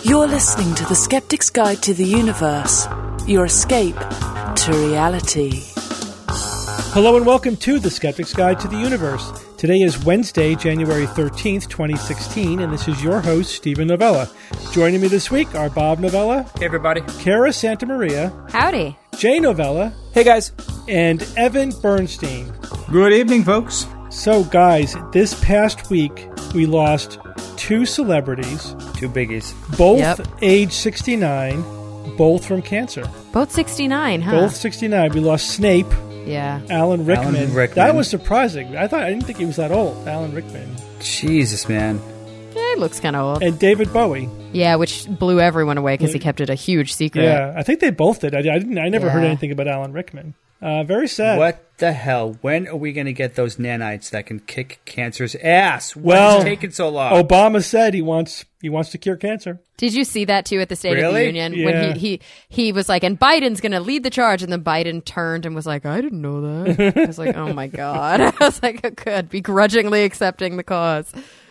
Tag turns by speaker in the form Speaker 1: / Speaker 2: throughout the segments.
Speaker 1: You're listening to The Skeptic's Guide to the Universe, your escape to reality.
Speaker 2: Hello and welcome to The Skeptic's Guide to the Universe. Today is Wednesday, January 13th, 2016, and this is your host, Stephen Novella. Joining me this week are Bob Novella.
Speaker 3: Hey, everybody.
Speaker 2: Kara Santamaria.
Speaker 4: Howdy.
Speaker 2: Jay Novella.
Speaker 3: Hey, guys.
Speaker 2: And Evan Bernstein.
Speaker 5: Good evening, folks.
Speaker 2: So, guys, this past week, we lost two celebrities.
Speaker 3: Two biggies.
Speaker 2: Both age 69, both from cancer.
Speaker 4: Both 69, huh?
Speaker 2: Both 69. We lost Snape.
Speaker 4: Yeah.
Speaker 2: Alan Rickman.
Speaker 3: Alan Rickman.
Speaker 2: That was surprising. I didn't think he was that old, Alan Rickman.
Speaker 3: Jesus, man.
Speaker 4: Yeah, he looks kind of old.
Speaker 2: And David Bowie.
Speaker 4: Yeah, which blew everyone away because he kept it a huge secret.
Speaker 2: Yeah, I think they both did. I never heard
Speaker 4: Yeah.
Speaker 2: anything about Alan Rickman. Very sad.
Speaker 3: What the hell? When are we going to get those nanites that can kick cancer's ass?
Speaker 2: Well,
Speaker 3: What's taking so long?
Speaker 2: Obama said he wants to cure cancer.
Speaker 4: Did you see that too at the State of the Union?
Speaker 2: Yeah.
Speaker 4: When he was like, and Biden's going to lead the charge, and then Biden turned and was like, I didn't know that. I was like, oh my God. I was like, oh, good, begrudgingly accepting the cause.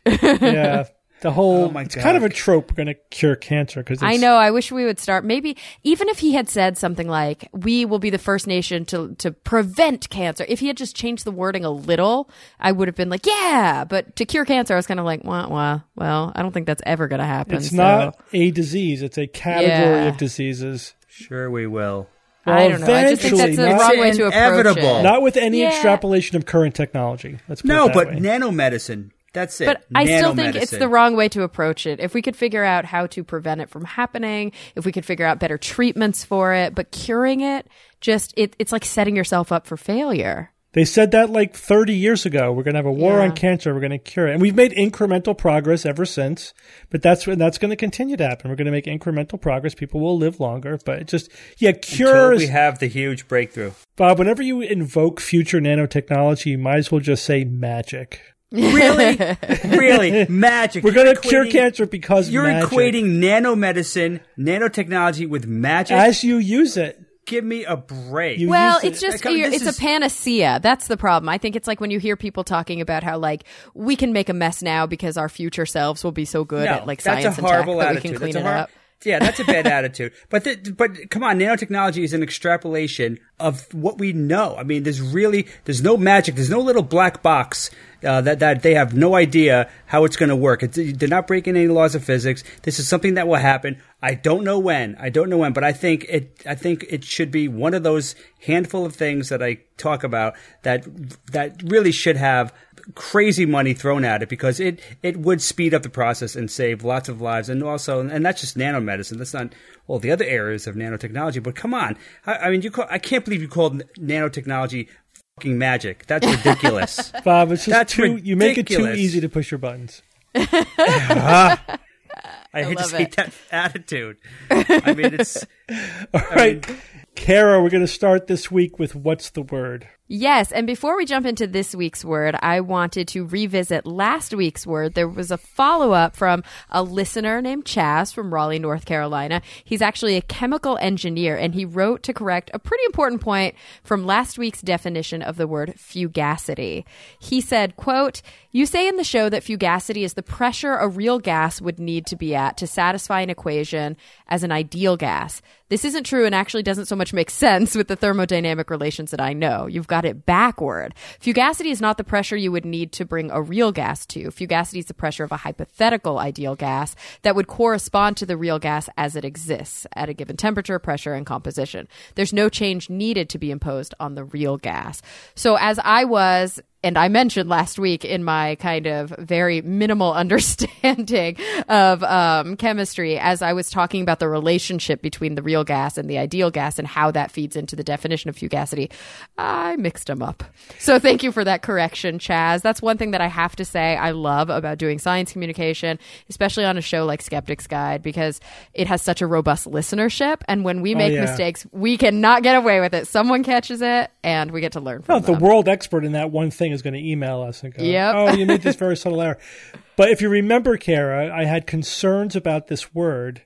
Speaker 2: Yeah. The whole,
Speaker 3: Oh my
Speaker 2: it's
Speaker 3: God.
Speaker 2: kind of a trope, we're going to cure cancer.
Speaker 4: I know. I wish we would start. Maybe even if he had said something like, we will be the first nation to prevent cancer. If he had just changed the wording a little, I would have been like, yeah. But to cure cancer, I was kind of like, well, I don't think that's ever going to happen.
Speaker 2: It's not a disease. It's a category of diseases.
Speaker 3: Sure we will.
Speaker 4: I don't know. I just think that's the wrong way to approach
Speaker 3: inevitable.
Speaker 4: it.
Speaker 2: Not with any
Speaker 4: Yeah.
Speaker 2: extrapolation of current technology. Let's put
Speaker 3: No,
Speaker 2: it that
Speaker 3: but
Speaker 2: way.
Speaker 3: nanomedicine. That's it.
Speaker 4: But I still think it's
Speaker 3: Nanomedicine.
Speaker 4: the wrong way to approach it. If we could figure out how to prevent it from happening, if we could figure out better treatments for it, but curing it, it's like setting yourself up for failure.
Speaker 2: They said that like 30 years ago. We're going to have a war on cancer. We're going to cure it. And we've made incremental progress ever since. But that's going to continue to happen. We're going to make incremental progress. People will live longer. But it just, cures.
Speaker 3: Until we have the huge breakthrough.
Speaker 2: Bob, whenever you invoke future nanotechnology, you might as well just say magic.
Speaker 3: Really? Really? Magic.
Speaker 2: We're going to cure cancer because
Speaker 3: You're
Speaker 2: magic.
Speaker 3: equating nanomedicine, nanotechnology with magic?
Speaker 2: As you use it.
Speaker 3: Give me a break.
Speaker 4: Well,
Speaker 2: use it.
Speaker 4: it's just,
Speaker 3: This
Speaker 4: it's a panacea. That's the problem. I think it's like when you hear people talking about how, like, we can make a mess now because our future selves will be so good at, like, science
Speaker 3: that's a
Speaker 4: and tech
Speaker 3: horrible
Speaker 4: that
Speaker 3: attitude.
Speaker 4: we can clean
Speaker 3: That's
Speaker 4: it
Speaker 3: a
Speaker 4: up.
Speaker 3: Yeah, that's a bad attitude. But come on, nanotechnology is an extrapolation of what we know. I mean, there's no magic. There's no little black box that they have no idea how it's going to work. They're not breaking any laws of physics. This is something that will happen. I don't know when, but I think it should be one of those handful of things that I talk about that really should have crazy money thrown at it, because it would speed up the process and save lots of lives. And also, and that's just nanomedicine. That's not all the other areas of nanotechnology. But come on. I mean, I can't believe you called nanotechnology fucking magic. That's ridiculous.
Speaker 2: Bob, it's just
Speaker 3: That's
Speaker 2: you make it too
Speaker 3: ridiculous.
Speaker 2: easy to push your buttons.
Speaker 3: I hate to
Speaker 4: love
Speaker 3: see
Speaker 4: it.
Speaker 3: that attitude. I mean, it's...
Speaker 2: All right. Kara, we're going to start this week with What's the Word?
Speaker 4: Yes, and before we jump into this week's word, I wanted to revisit last week's word. There was a follow-up from a listener named Chaz from Raleigh, North Carolina. He's actually a chemical engineer, and he wrote to correct a pretty important point from last week's definition of the word fugacity. He said, quote, "You say in the show that fugacity is the pressure a real gas would need to be at to satisfy an equation as an ideal gas. This isn't true and actually doesn't so much make sense with the thermodynamic relations that I know. You've got it backward. Fugacity is not the pressure you would need to bring a real gas to. Fugacity is the pressure of a hypothetical ideal gas that would correspond to the real gas as it exists at a given temperature, pressure, and composition. There's no change needed to be imposed on the real gas." So as I was... and I mentioned last week in my kind of very minimal understanding of chemistry, as I was talking about the relationship between the real gas and the ideal gas and how that feeds into the definition of fugacity, I mixed them up. So thank you for that correction, Chaz. That's one thing that I have to say I love about doing science communication, especially on a show like Skeptic's Guide, because it has such a robust listenership. And when we make mistakes, we cannot get away with it. Someone catches it and we get to learn from
Speaker 2: The
Speaker 4: them.
Speaker 2: world expert in that one thing is going to email us and go,
Speaker 4: Yep.
Speaker 2: "Oh, you made this very subtle error." But if you remember, Kara, I had concerns about this word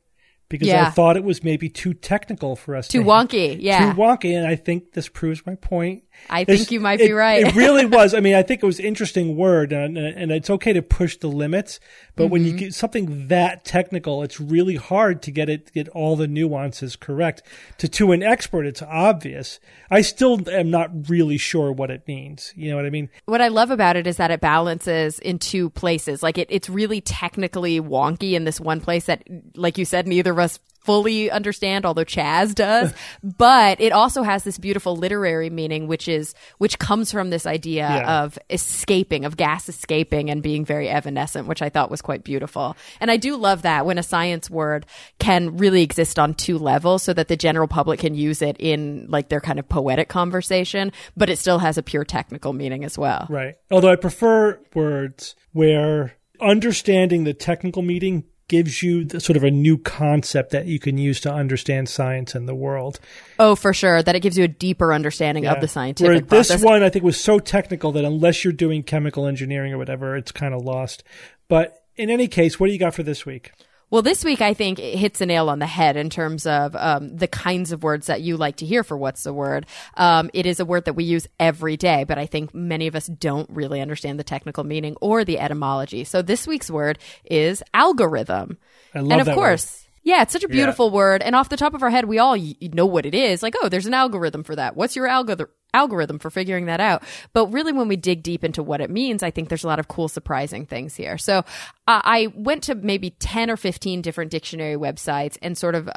Speaker 2: because I thought it was maybe too technical for us.
Speaker 4: Too wonky, yeah.
Speaker 2: Too wonky, and I think this proves my point.
Speaker 4: I think you might be right.
Speaker 2: It really was. I mean, I think it was an interesting word, and it's okay to push the limits, but when you get something that technical, it's really hard to get all the nuances correct. To an expert, it's obvious. I still am not really sure what it means. You know what I mean?
Speaker 4: What I love about it is that it balances in two places. Like it's really technically wonky in this one place that, like you said, neither of us fully understand, although Chaz does. But it also has this beautiful literary meaning, which comes from this idea of escaping, of gas escaping and being very evanescent, which I thought was quite beautiful. And I do love that when a science word can really exist on two levels so that the general public can use it in like their kind of poetic conversation, but it still has a pure technical meaning as well.
Speaker 2: Right. Although I prefer words where understanding the technical meaning gives you sort of a new concept that you can use to understand science and the world.
Speaker 4: Oh, for sure. That it gives you a deeper understanding of the scientific
Speaker 2: process.
Speaker 4: process.
Speaker 2: This one, I think, was so technical that unless you're doing chemical engineering or whatever, it's kind of lost. But in any case, what do you got for this week?
Speaker 4: Well, this week, I think it hits a nail on the head in terms of the kinds of words that you like to hear for What's the Word. It is a word that we use every day, but I think many of us don't really understand the technical meaning or the etymology. So this week's word is algorithm.
Speaker 2: I love that. And of course,
Speaker 4: yeah, it's such a beautiful word. And off the top of our head, we all know what it is. Like, oh, there's an algorithm for that. What's your algorithm for figuring that out? But really, when we dig deep into what it means, I think there's a lot of cool, surprising things here. So I went to maybe 10 or 15 different dictionary websites and sort of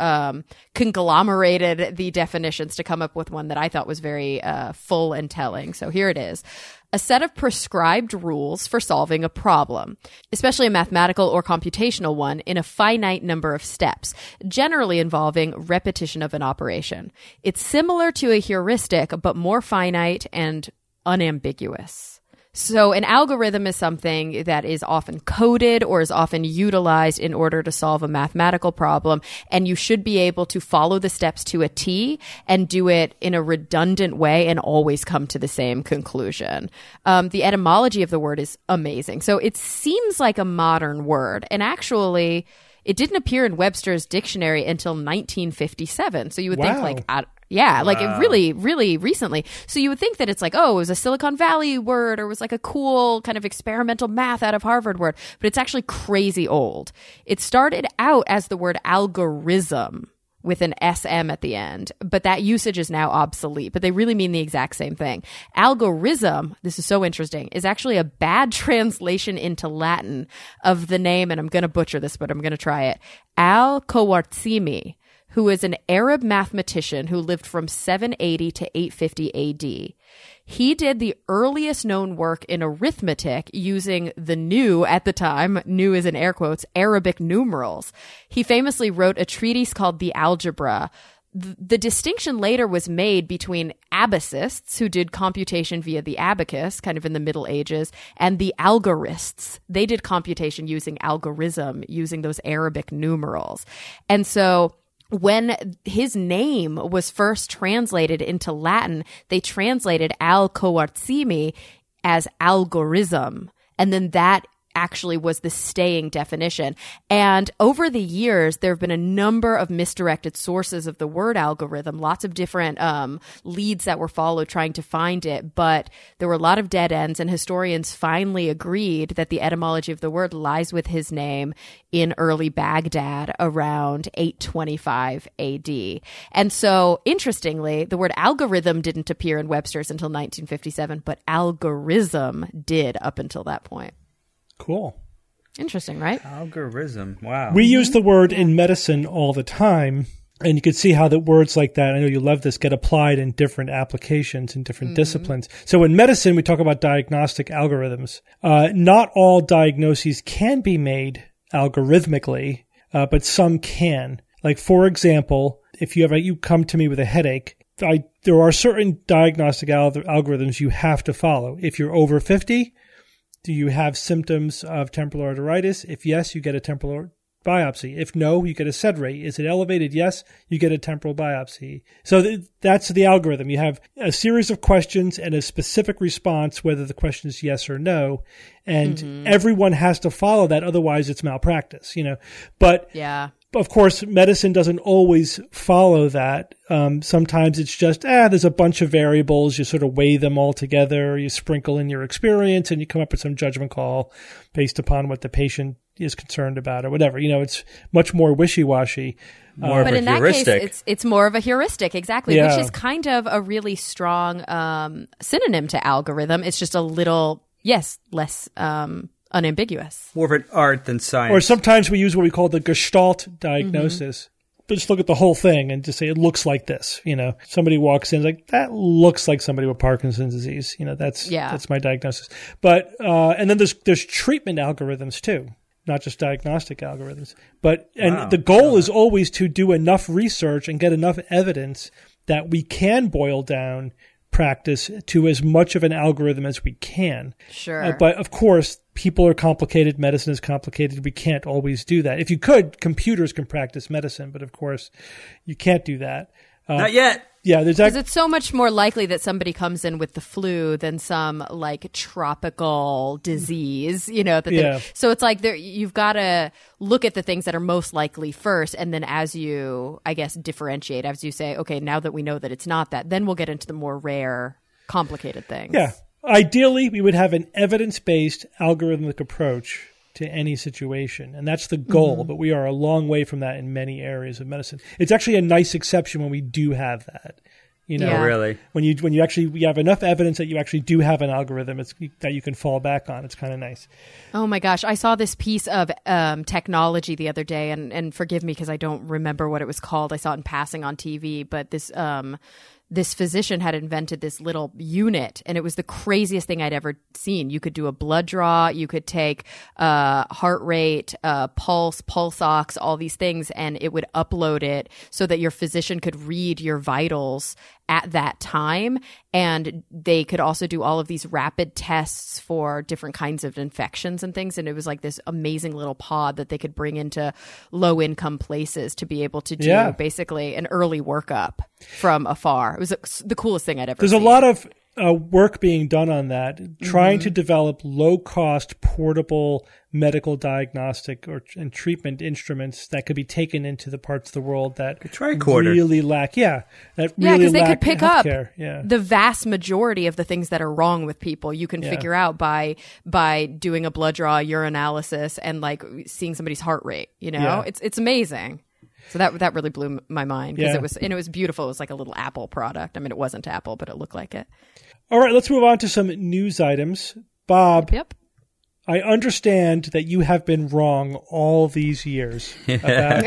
Speaker 4: conglomerated the definitions to come up with one that I thought was very full and telling. So here it is. A set of prescribed rules for solving a problem, especially a mathematical or computational one, in a finite number of steps, generally involving repetition of an operation. It's similar to a heuristic, but more finite and unambiguous. So an algorithm is something that is often coded or is often utilized in order to solve a mathematical problem, and you should be able to follow the steps to a T and do it in a redundant way and always come to the same conclusion. The etymology of the word is amazing. So it seems like a modern word, and actually it didn't appear in Webster's dictionary until 1957. So you would think like... like it really, really recently. So you would think that it's like, oh, it was a Silicon Valley word or it was like a cool kind of experimental math out of Harvard word, but it's actually crazy old. It started out as the word algorithm with an SM at the end, but that usage is now obsolete, but they really mean the exact same thing. Algorithm, this is so interesting, is actually a bad translation into Latin of the name, and I'm going to butcher this, but I'm going to try it, Al-Khwarizmi, who is an Arab mathematician who lived from 780 to 850 AD. He did the earliest known work in arithmetic using the new, at the time, new is in air quotes, Arabic numerals. He famously wrote a treatise called The Algebra. The distinction later was made between abacists, who did computation via the abacus, kind of in the Middle Ages, and the algorists. They did computation using algorithm, using those Arabic numerals. And so when his name was first translated into Latin, they translated Al-Khwarizmi as algorithm. And then that actually was the staying definition. And over the years, there have been a number of misdirected sources of the word algorithm, lots of different leads that were followed trying to find it. But there were a lot of dead ends, and historians finally agreed that the etymology of the word lies with his name in early Baghdad around 825 AD. And so, interestingly, the word algorithm didn't appear in Webster's until 1957, but algorithm did up until that point.
Speaker 2: Cool.
Speaker 4: Interesting, right?
Speaker 3: Algorithm. Wow.
Speaker 2: We use the word in medicine all the time, and you can see how the words like that, I know you love this, get applied in different applications in different disciplines. So in medicine, we talk about diagnostic algorithms. Not all diagnoses can be made algorithmically, but some can. Like, for example, if you come to me with a headache, there are certain diagnostic algorithms you have to follow. If you're over 50, do you have symptoms of temporal arteritis? If yes, you get a temporal biopsy. If no, you get a SED rate. Is it elevated? Yes, you get a temporal biopsy. So that's the algorithm. You have a series of questions and a specific response, whether the question is yes or no. And everyone has to follow that. Otherwise, it's malpractice, But of course, medicine doesn't always follow that. Sometimes it's just, there's a bunch of variables. You sort of weigh them all together. You sprinkle in your experience and you come up with some judgment call based upon what the patient is concerned about or whatever. It's much more wishy-washy.
Speaker 3: But in that
Speaker 4: case, it's more of a heuristic, exactly, which is kind of a really strong synonym to algorithm. It's just a little, less unambiguous.
Speaker 3: More of an art than science.
Speaker 2: Or sometimes we use what we call the Gestalt diagnosis. But just look at the whole thing and just say, it looks like this. Somebody walks in like, that looks like somebody with Parkinson's disease. That's my diagnosis. But, and then there's treatment algorithms too. Not just diagnostic algorithms. And the goal is always to do enough research and get enough evidence that we can boil down practice to as much of an algorithm as we can.
Speaker 4: Sure.
Speaker 2: But of course, people are complicated. Medicine is complicated. We can't always do that. If you could, computers can practice medicine, but of course, you can't do that.
Speaker 3: Not yet.
Speaker 2: Yeah,
Speaker 4: because it's so much more likely that somebody comes in with the flu than some like tropical disease, so it's like you've got to look at the things that are most likely first, and then as you, I guess, differentiate, as you say, okay, now that we know that it's not that, then we'll get into the more rare, complicated things.
Speaker 2: Yeah, ideally, we would have an evidence-based algorithmic approach to any situation. And that's the goal, but we are a long way from that in many areas of medicine. It's actually a nice exception when we do have that.
Speaker 3: Really?
Speaker 2: When you have enough evidence that you actually do have an algorithm that you can fall back on. It's kind of nice.
Speaker 4: Oh my gosh. I saw this piece of technology the other day, and forgive me because I don't remember what it was called. I saw it in passing on TV, but this physician had invented this little unit, and it was the craziest thing I'd ever seen. You could do a blood draw, you could take heart rate, pulse ox, all these things, and it would upload it so that your physician could read your vitals at that time. And they could also do all of these rapid tests for different kinds of infections and things. And it was like this amazing little pod that they could bring into low income places to be able to do basically an early workup from afar. It was the coolest thing I'd ever seen.
Speaker 2: There's a lot of work being done on that, trying to develop low-cost, portable medical diagnostic and treatment instruments that could be taken into the parts of the world that really lack. Because
Speaker 4: they could pick up
Speaker 2: healthcare.
Speaker 4: the vast majority of the things that are wrong with people. You can figure out by doing a blood draw, urinalysis, and like seeing somebody's heart rate. It's amazing. So that really blew my mind because it was beautiful. It was like a little Apple product. I mean, it wasn't Apple, but it looked like it.
Speaker 2: All right, let's move on to some news items. Bob,
Speaker 4: Yep.
Speaker 2: I understand that you have been wrong all these years about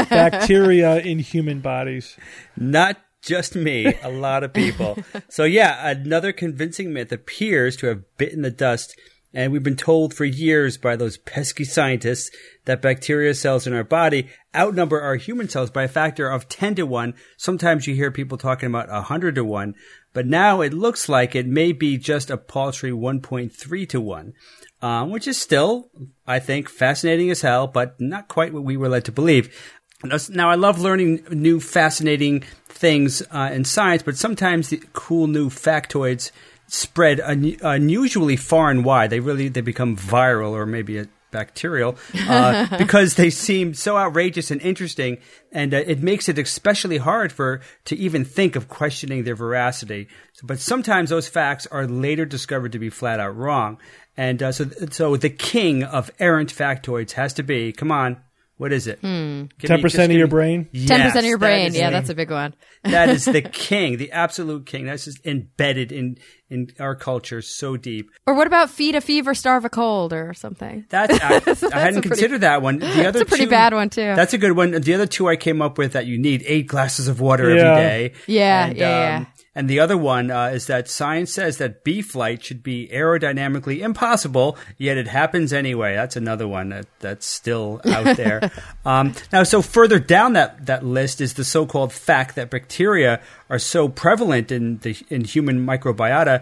Speaker 2: bacteria in human bodies.
Speaker 3: Not just me, a lot of people. So another convincing myth appears to have bitten the dust. And we've been told for years by those pesky scientists that bacteria cells in our body outnumber our human cells by a factor of 10 to 1. Sometimes you hear people talking about 100 to 1. But now it looks like it may be just a paltry 1.3 to 1, which is still, I think, fascinating as hell, but not quite what we were led to believe. Now, I love learning new fascinating things in science, but sometimes the cool new factoids spread unusually far and wide. They become viral, or maybe bacterial, because they seem so outrageous and interesting, and it makes it especially hard to even think of questioning their veracity. But sometimes those facts are later discovered to be flat out wrong. And so the king of errant factoids has to be, come on, what is it?
Speaker 2: 10% of your brain?
Speaker 4: Yes, 10% of your brain. Yeah, that's a big one.
Speaker 3: That is the king, the absolute king. That's just embedded in our culture so deep.
Speaker 4: Or what about feed a fever, starve a cold or something?
Speaker 3: I hadn't considered that one.
Speaker 4: That's a pretty bad one too.
Speaker 3: That's a good one. The other two I came up with that you need 8 glasses of water every day.
Speaker 4: Yeah.
Speaker 3: And the other one is that science says that bee flight should be aerodynamically impossible, yet it happens anyway. That's another one that's still out there. Now, so further down that list is the so-called fact that bacteria are so prevalent in human microbiota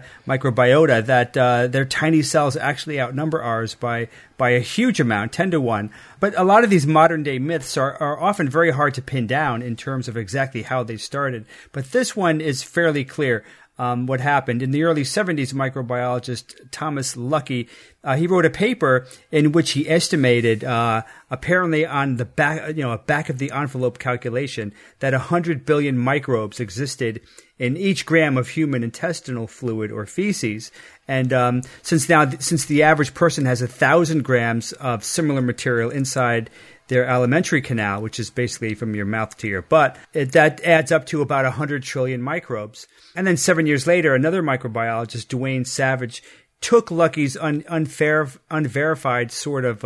Speaker 3: that their tiny cells actually outnumber ours by a huge amount, 10 to 1. But a lot of these modern day myths are often very hard to pin down in terms of exactly how they started. But this one is fairly clear. what happened. In the early 70s, microbiologist Thomas Luckey, he wrote a paper in which he estimated, apparently on the back of the envelope calculation, that 100 billion microbes existed in each gram of human intestinal fluid or feces. And since the average person has 1,000 grams of similar material inside their alimentary canal, which is basically from your mouth to your butt, that adds up to about 100 trillion microbes. And then 7 years later, another microbiologist, Duane Savage, took Lucky's unverified sort of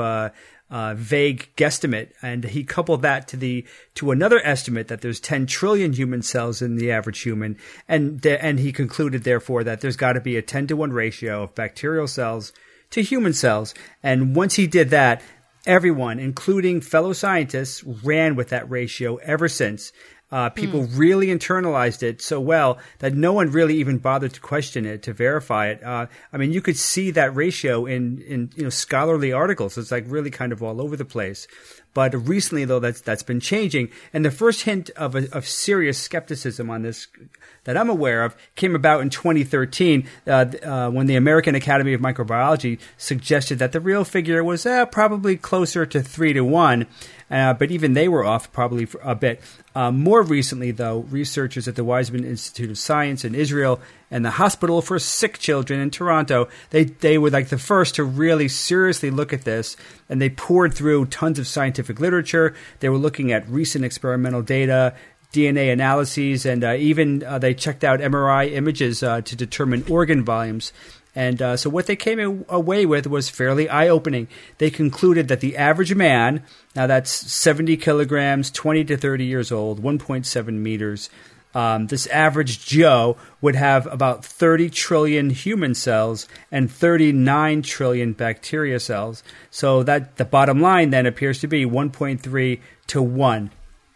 Speaker 3: vague guesstimate, and he coupled that to another estimate that there's 10 trillion human cells in the average human, and he concluded, therefore, that there's got to be a 10-to-1 ratio of bacterial cells to human cells. And once he did that, everyone, including fellow scientists, ran with that ratio ever since. People really internalized it so well that no one really even bothered to question it, to verify it. I mean, you could see that ratio in scholarly articles. It's like really kind of all over the place. But recently, though, that's been changing. And the first hint of serious skepticism on this that I'm aware of came about in 2013 when the American Academy of Microbiology suggested that the real figure was probably closer to 3-to-1. But even they were off probably a bit. More recently, though, researchers at the Weizmann Institute of Science in Israel and the Hospital for Sick Children in Toronto, they were like the first to really seriously look at this, and they poured through tons of scientific literature. They were looking at recent experimental data, DNA analyses, and even they checked out MRI images to determine organ volumes. And so what they came away with was fairly eye-opening. They concluded that the average man, now that's 70 kilograms, 20 to 30 years old, 1.7 meters, this average Joe would have about 30 trillion human cells and 39 trillion bacteria cells. So that the bottom line then appears to be 1.3 to 1,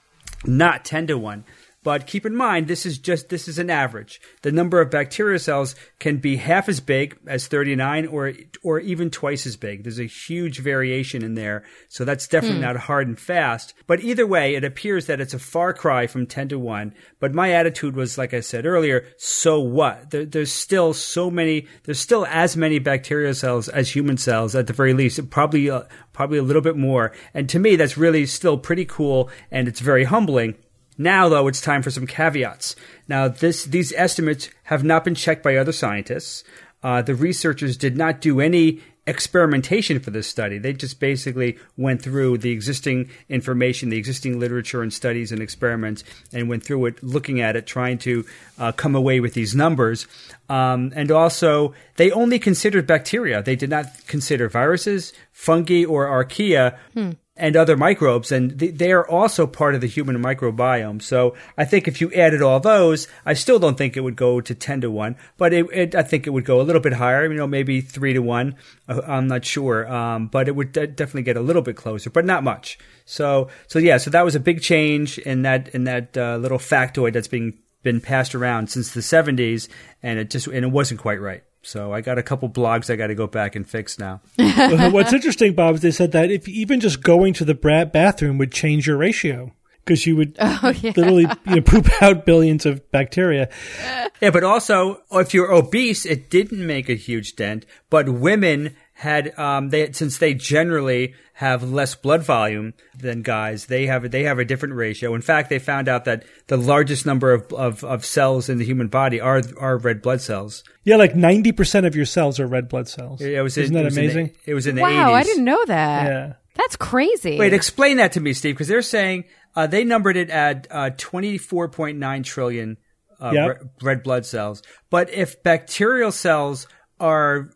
Speaker 3: not 10 to 1. But keep in mind, this is an average. The number of bacteria cells can be half as big as 39 or even twice as big. There's a huge variation in there. So that's definitely not hard and fast. But either way, it appears that it's a far cry from 10 to 1. But my attitude was, like I said earlier, so what? There's still as many bacteria cells as human cells at the very least, probably a little bit more. And to me, that's really still pretty cool, and it's very humbling. Now, though, it's time for some caveats. Now, these estimates have not been checked by other scientists. The researchers did not do any experimentation for this study. They just basically went through the existing information, the existing literature and studies and experiments, and went through it, looking at it, trying to come away with these numbers. And also, they only considered bacteria. They did not consider viruses, fungi, or archaea. And other microbes, and they are also part of the human microbiome. So I think if you added all those, I still don't think it would go to 10 to 1, but I think it would go a little bit higher, maybe 3 to 1. I'm not sure. But it would definitely get a little bit closer, but not much. So that was a big change in that little factoid that's been passed around since the 70s, and it wasn't quite right. So I got a couple blogs I got to go back and fix now.
Speaker 2: What's interesting, Bob, is they said that if even just going to the bathroom would change your ratio, because you would literally poop out billions of bacteria.
Speaker 3: Yeah, but also if you're obese, it didn't make a huge dent. But women had since they generally have less blood volume than guys, they have a different ratio. In fact, they found out that the largest number of cells in the human body are red blood cells.
Speaker 2: Yeah, like 90% of your cells are red blood cells. Isn't that amazing?
Speaker 3: It was in the 80s.
Speaker 4: Wow, I didn't know that.
Speaker 2: Yeah.
Speaker 4: That's crazy.
Speaker 3: Wait, explain that to me, Steve, because they're saying they numbered it at 24.9 trillion red blood cells. But if bacterial cells are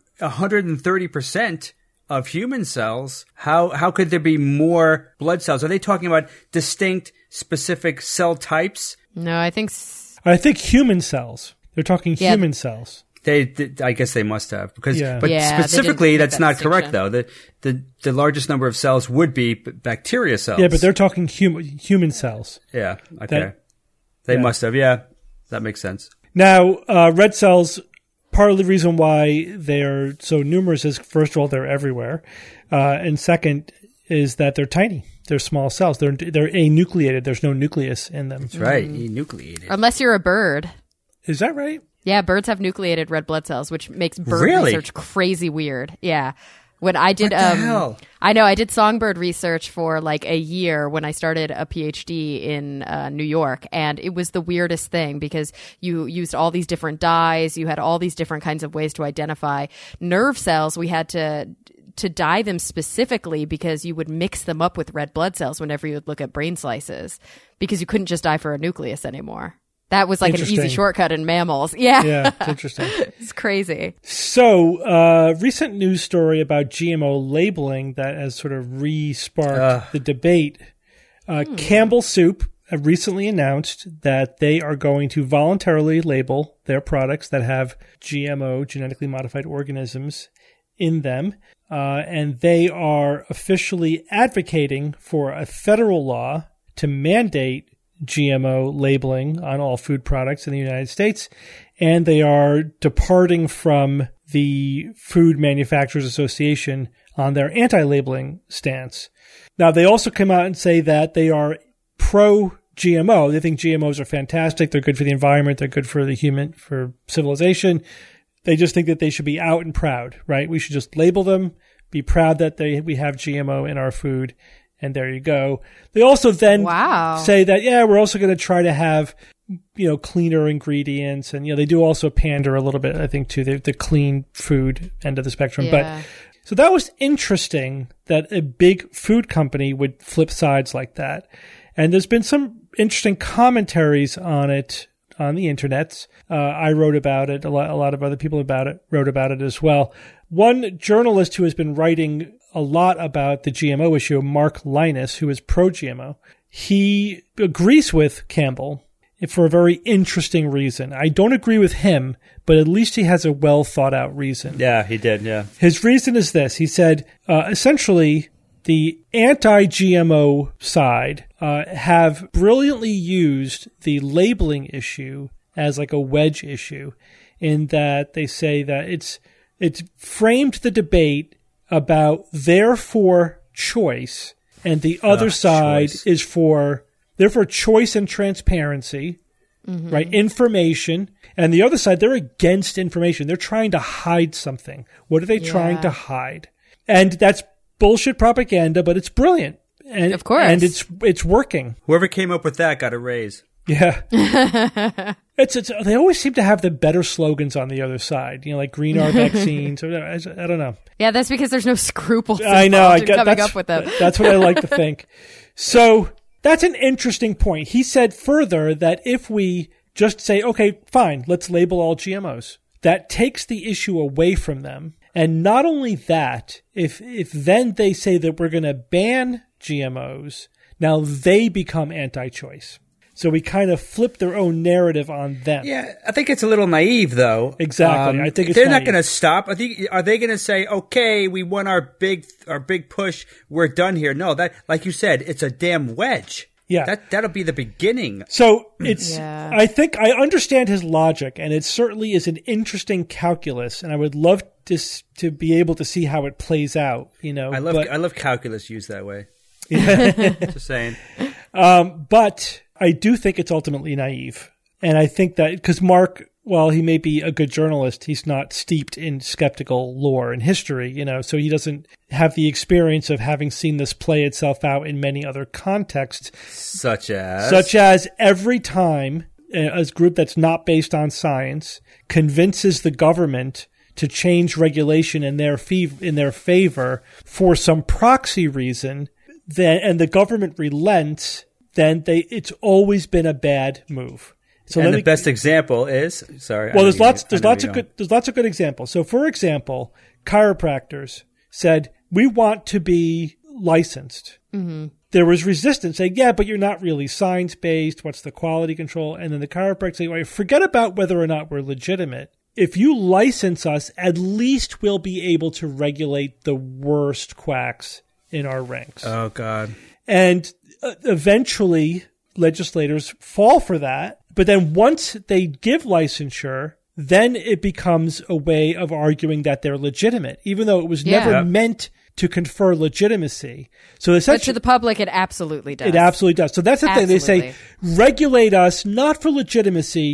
Speaker 3: 130% of human cells, how could there be more blood cells? Are they talking about distinct, specific cell types?
Speaker 4: No, I think
Speaker 2: human cells. They're talking human cells.
Speaker 3: I guess they must have, specifically that's not correct though. The largest number of cells would be bacteria cells.
Speaker 2: Yeah, but they're talking human cells.
Speaker 3: Yeah, okay. They must have. Yeah, that makes sense.
Speaker 2: Now, red cells. Part of the reason why they are so numerous is, first of all, they're everywhere, and second is that they're tiny. They're small cells. They're anucleated. There's no nucleus in them.
Speaker 3: That's right, enucleated.
Speaker 4: Unless you're a bird.
Speaker 2: Is that right?
Speaker 4: Yeah, birds have nucleated red blood cells, which makes bird
Speaker 3: Really?
Speaker 4: research crazy weird. Yeah. When I did,
Speaker 3: What the hell?
Speaker 4: I know I did songbird research for like a year when I started a PhD in New York, and it was the weirdest thing because you used all these different dyes, you had all these different kinds of ways to identify nerve cells. We had to dye them specifically because you would mix them up with red blood cells whenever you would look at brain slices, because you couldn't just dye for a nucleus anymore. That was like an easy shortcut in mammals. Yeah.
Speaker 2: Yeah, it's interesting.
Speaker 4: It's crazy.
Speaker 2: So, recent news story about GMO labeling that has sort of re-sparked the debate. Campbell Soup have recently announced that they are going to voluntarily label their products that have GMO, genetically modified organisms, in them. And they are officially advocating for a federal law to mandate GMO labeling on all food products in the United States, and they are departing from the Food Manufacturers Association on their anti-labeling stance. Now, they also come out and say that they are pro-GMO. They think GMOs are fantastic. They're good for the environment. They're good for for civilization. They just think that they should be out and proud, right? We should just label them, be proud that we have GMO in our food. And there you go. They also then say that, we're also going to try to have, cleaner ingredients. And, they do also pander a little bit, I think, to the clean food end of the spectrum.
Speaker 4: Yeah.
Speaker 2: But so that was interesting that a big food company would flip sides like that. And there's been some interesting commentaries on it on the internet. I wrote about it. A lot of other people wrote about it as well. One journalist who has been writing a lot about the GMO issue, Mark Linus, who is pro-GMO, he agrees with Campbell for a very interesting reason. I don't agree with him, but at least he has a well-thought-out reason.
Speaker 3: Yeah, he did, yeah.
Speaker 2: His reason is this. He said, essentially, the anti-GMO side have brilliantly used the labeling issue as like a wedge issue, in that they say that it's framed the debate about therefore choice, and the other side is for therefore choice and transparency, right? Information. And the other side, they're against information. They're trying to hide something. What are they trying to hide? And that's bullshit propaganda, but it's brilliant. And,
Speaker 4: of course.
Speaker 2: And it's working.
Speaker 3: Whoever came up with that got a raise.
Speaker 2: Yeah. They always seem to have the better slogans on the other side, like green our vaccines. Or I don't know.
Speaker 4: Yeah, that's because there's no scruples
Speaker 2: I know. I get
Speaker 4: coming up with them.
Speaker 2: That's what I like to think. So that's an interesting point. He said further that if we just say, okay, fine, let's label all GMOs, that takes the issue away from them. And not only that, if then they say that we're going to ban GMOs, now they become anti-choice. So we kind of flip their own narrative on them.
Speaker 3: Yeah, I think it's a little naive, though.
Speaker 2: Exactly. I think it's
Speaker 3: they're
Speaker 2: naive.
Speaker 3: not going to stop. Are they going to say, "Okay, we won our big push. We're done here"? No, that, like you said, it's a damn wedge.
Speaker 2: Yeah,
Speaker 3: that'll be the beginning.
Speaker 2: So it's. Yeah. I think I understand his logic, and it certainly is an interesting calculus, and I would love to be able to see how it plays out. I
Speaker 3: love calculus used that way.
Speaker 2: Yeah.
Speaker 3: Just saying.
Speaker 2: But I do think it's ultimately naive. And I think that because Mark, while he may be a good journalist, he's not steeped in skeptical lore and history, so he doesn't have the experience of having seen this play itself out in many other contexts.
Speaker 3: Such as
Speaker 2: every time a group that's not based on science convinces the government to change regulation in their favor for some proxy reason, and the government relents, then it's always been a bad move. So
Speaker 3: and the best example is
Speaker 2: Well, there's lots of good examples. So, for example, chiropractors said we want to be licensed. Mm-hmm. There was resistance saying, "Yeah, but you're not really science based. What's the quality control?" And then the chiropractors say, "Well, forget about whether or not we're legitimate. If you license us, at least we'll be able to regulate the worst quacks in our ranks."
Speaker 3: Oh God!
Speaker 2: And eventually, legislators fall for that. But then once they give licensure, then it becomes a way of arguing that they're legitimate, even though it was never meant to confer legitimacy. So essentially,
Speaker 4: but to the public, it absolutely does.
Speaker 2: It absolutely does. So that's the thing. They say, regulate us not for legitimacy,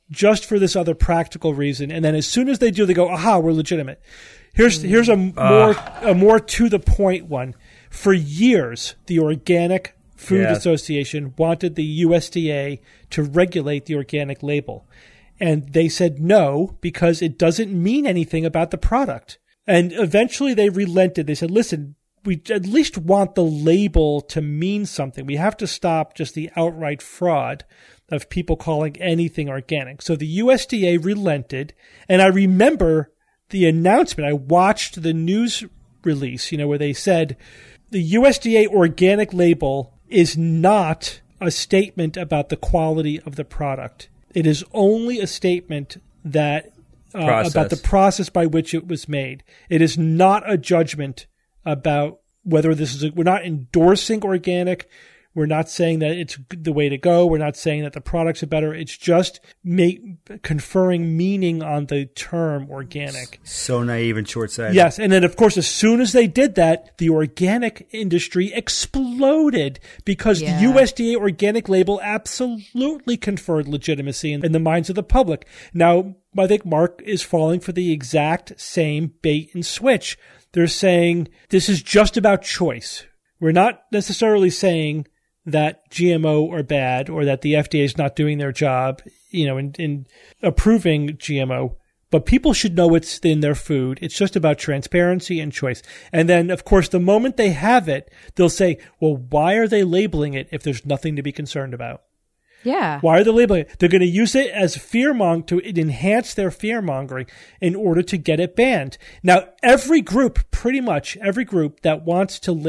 Speaker 2: just for this other practical reason. And then as soon as they do, they go, aha, we're legitimate. Here's a more to the point one. For years, the Organic Food Association wanted the USDA to regulate the organic label. And they said no, because it doesn't mean anything about the product. And eventually they relented. They said, listen, we at least want the label to mean something. We have to stop just the outright fraud of people calling anything organic. So the USDA relented. And I remember the announcement. I watched the news release, where they said the USDA organic label is not a statement about the quality of the product. It is only a statement that about the process by which it was made. It is not a judgment about whether this is we're not endorsing organic. We're not saying that it's the way to go. We're not saying that the products are better. It's just conferring meaning on the term organic.
Speaker 3: So naive and short-sighted.
Speaker 2: Yes. And then, of course, as soon as they did that, the organic industry exploded because the USDA organic label absolutely conferred legitimacy in the minds of the public. Now, I think Mark is falling for the exact same bait and switch. They're saying this is just about choice. We're not necessarily saying that GMO are bad or that the FDA is not doing their job, in approving GMO. But people should know it's in their food. It's just about transparency and choice. And then, of course, the moment they have it, they'll say, well, why are they labeling it if there's nothing to be concerned about?
Speaker 4: Yeah.
Speaker 2: Why are they labeling it? They're going to use it as to enhance their fear-mongering in order to get it banned. Now, pretty much every group that wants to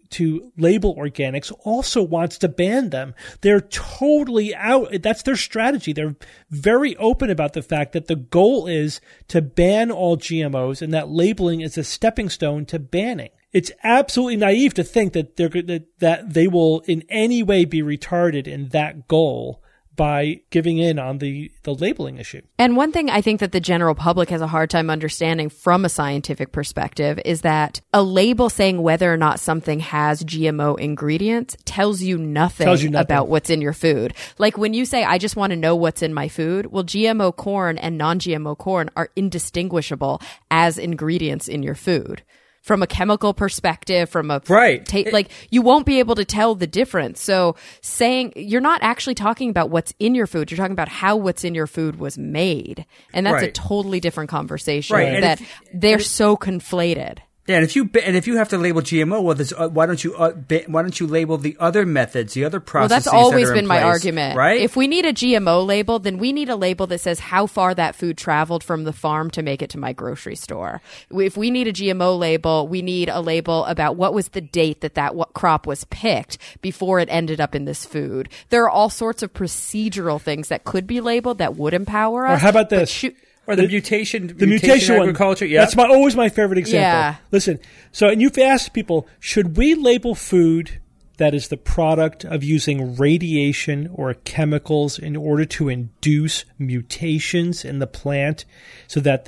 Speaker 2: label organics also wants to ban them. They're totally out. That's their strategy. They're very open about the fact that the goal is to ban all GMOs and that labeling is a stepping stone to banning. It's absolutely naive to think that that they will in any way be retarded in that goal by giving in on the labeling issue.
Speaker 4: And one thing I think that the general public has a hard time understanding from a scientific perspective is that a label saying whether or not something has GMO ingredients tells you nothing about what's in your food. Like when you say, I just want to know what's in my food, well, GMO corn and non-GMO corn are indistinguishable as ingredients in your food. From a chemical perspective, from a you won't be able to tell the difference. So saying you're not actually talking about what's in your food, you're talking about how what's in your food was made, and that's a totally different conversation.
Speaker 3: Right.
Speaker 4: That they're so conflated.
Speaker 3: Yeah, and if you have to label GMO, well, why don't you label the other methods, the other processes?
Speaker 4: Well, that's always
Speaker 3: that are
Speaker 4: been
Speaker 3: in
Speaker 4: my
Speaker 3: place,
Speaker 4: argument.
Speaker 3: right?
Speaker 4: If we need a GMO label, then we need a label that says how far that food traveled from the farm to make it to my grocery store. If we need a GMO label, we need a label about what was the date that crop was picked before it ended up in this food. There are all sorts of procedural things that could be labeled that would empower us.
Speaker 2: Or how about this?
Speaker 3: Or the mutation
Speaker 2: agriculture.
Speaker 3: Yeah.
Speaker 2: That's always my favorite example.
Speaker 4: Yeah.
Speaker 2: Listen, and you've asked people, should we label food that is the product of using radiation or chemicals in order to induce mutations in the plant so that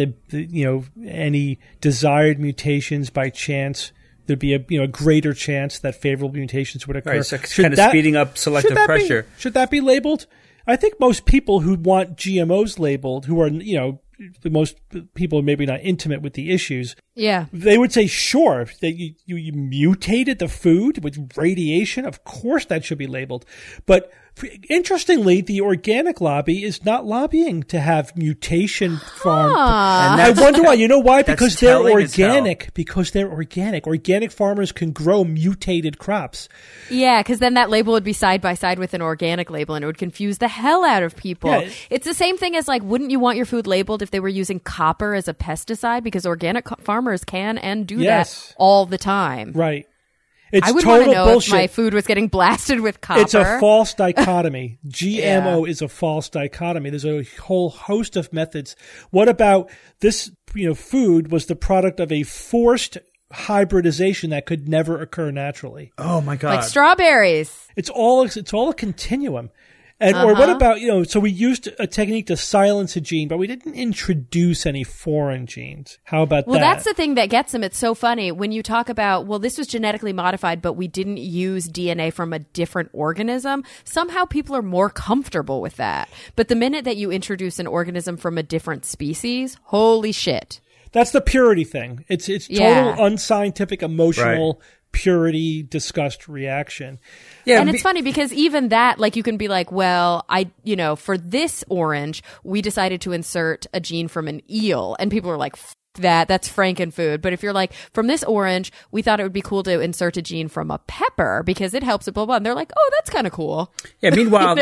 Speaker 2: any desired mutations by chance there'd be a greater chance that favorable mutations would occur.
Speaker 3: Right, so kind of speeding up selective pressure.
Speaker 2: Should that be labeled? I think most people who want GMOs labeled, who are, most people maybe not intimate with the issues, they would say, sure, that you mutated the food with radiation. Of course that should be labeled. But interestingly, the organic lobby is not lobbying to have mutation farm. And I wonder why. You know why? Because they're organic. Because they're organic. Organic farmers can grow mutated crops.
Speaker 4: Yeah, because then that label would be side by side with an organic label, and it would confuse the hell out of people. Yeah. It's the same thing as wouldn't you want your food labeled if they were using copper as a pesticide? Because organic farmers can and do that all the time.
Speaker 2: Right. It's
Speaker 4: I would
Speaker 2: total
Speaker 4: want to know
Speaker 2: bullshit.
Speaker 4: If my food was getting blasted with copper.
Speaker 2: It's a false dichotomy. GMO is a false dichotomy. There's a whole host of methods. What about this, food was the product of a forced hybridization that could never occur naturally.
Speaker 3: Oh my God.
Speaker 4: Like strawberries.
Speaker 2: It's all a continuum. And or what about, so we used a technique to silence a gene, but we didn't introduce any foreign genes. How about that?
Speaker 4: Well, that's the thing that gets them. It's so funny when you talk about, well, this was genetically modified, but we didn't use DNA from a different organism. Somehow people are more comfortable with that. But the minute that you introduce an organism from a different species, holy shit.
Speaker 2: That's the purity thing. It's total unscientific, emotional purity, disgust reaction.
Speaker 4: Yeah, and it's funny because even that, like, you can be like, well, for this orange, we decided to insert a gene from an eel, and people are like, that's frankenfood. But if you're like, from this orange, we thought it would be cool to insert a gene from a pepper because it helps it blah blah. And they're like, oh, that's kind of cool.
Speaker 3: Yeah. Meanwhile,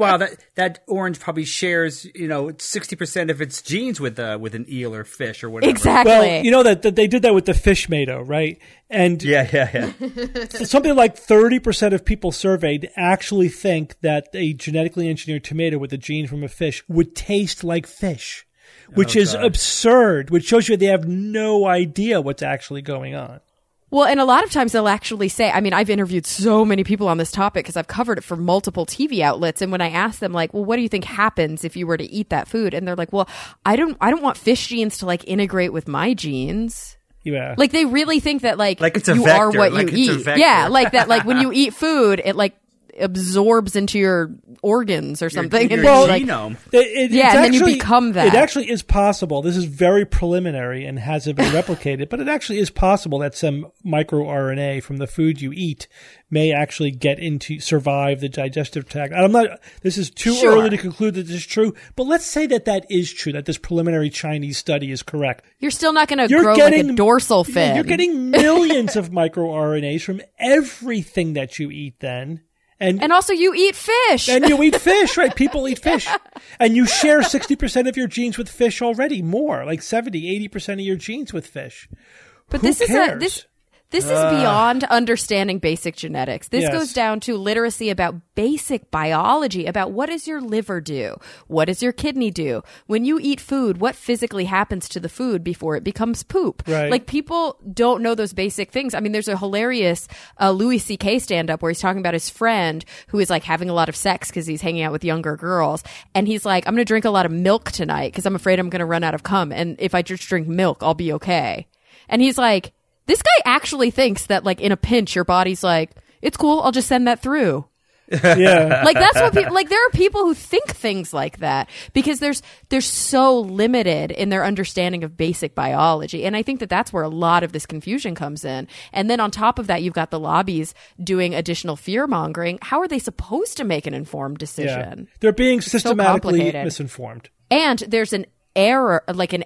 Speaker 3: that orange probably shares 60% of its genes with an eel or fish or whatever.
Speaker 4: Exactly.
Speaker 2: Well, you know that they did that with the fish tomato, right? And
Speaker 3: yeah.
Speaker 2: Something like 30% of people surveyed actually think that a genetically engineered tomato with a gene from a fish would taste like fish. Which is absurd, which shows you they have no idea what's actually going on.
Speaker 4: Well, and a lot of times they'll actually say, I mean, I've interviewed so many people on this topic because I've covered it for multiple TV outlets. And when I ask them, like, well, what do you think happens if you were to eat that food? And they're like, well, I don't want fish genes to, like, integrate with my genes.
Speaker 2: Yeah.
Speaker 4: Like, they really think that, like
Speaker 3: it's a
Speaker 4: you
Speaker 3: vector.
Speaker 4: are what
Speaker 3: like
Speaker 4: you
Speaker 3: it's
Speaker 4: eat.
Speaker 3: A vector.
Speaker 4: Yeah, like that, like when you eat food, it, like, absorbs into your organs or something.
Speaker 3: Your
Speaker 4: and
Speaker 3: genome.
Speaker 4: And then you become that.
Speaker 2: It actually is possible. This is very preliminary and hasn't been replicated, but it actually is possible that some microRNA from the food you eat may actually survive the digestive tract. This is too early to conclude that this is true, but let's say that is true, that this preliminary Chinese study is correct.
Speaker 4: You're still not going to grow like a dorsal fin.
Speaker 2: You're getting millions of microRNAs from everything that you eat then. And
Speaker 4: also you eat fish.
Speaker 2: And you eat fish, right? People eat fish. And you share 60% of your genes with fish already, more, like 70, 80% of your genes with fish.
Speaker 4: But
Speaker 2: Who cares?
Speaker 4: This is beyond understanding basic genetics. This goes down to literacy about basic biology, about what does your liver do? What does your kidney do? When you eat food, what physically happens to the food before it becomes poop?
Speaker 2: Right.
Speaker 4: Like, people don't know those basic things. I mean, there's a hilarious Louis C.K. stand-up where he's talking about his friend who is, like, having a lot of sex because he's hanging out with younger girls. And he's like, I'm going to drink a lot of milk tonight because I'm afraid I'm going to run out of cum. And if I just drink milk, I'll be okay. And he's like, this guy actually thinks that, like, in a pinch, your body's like, it's cool, I'll just send that through.
Speaker 2: Yeah.
Speaker 4: Like, that's what people, like, there are people who think things like that because they're so limited in their understanding of basic biology. And I think that that's where a lot of this confusion comes in. And then on top of that, you've got the lobbies doing additional fear mongering. How are they supposed to make an informed decision?
Speaker 2: Yeah. They're being systematically misinformed.
Speaker 4: And there's an air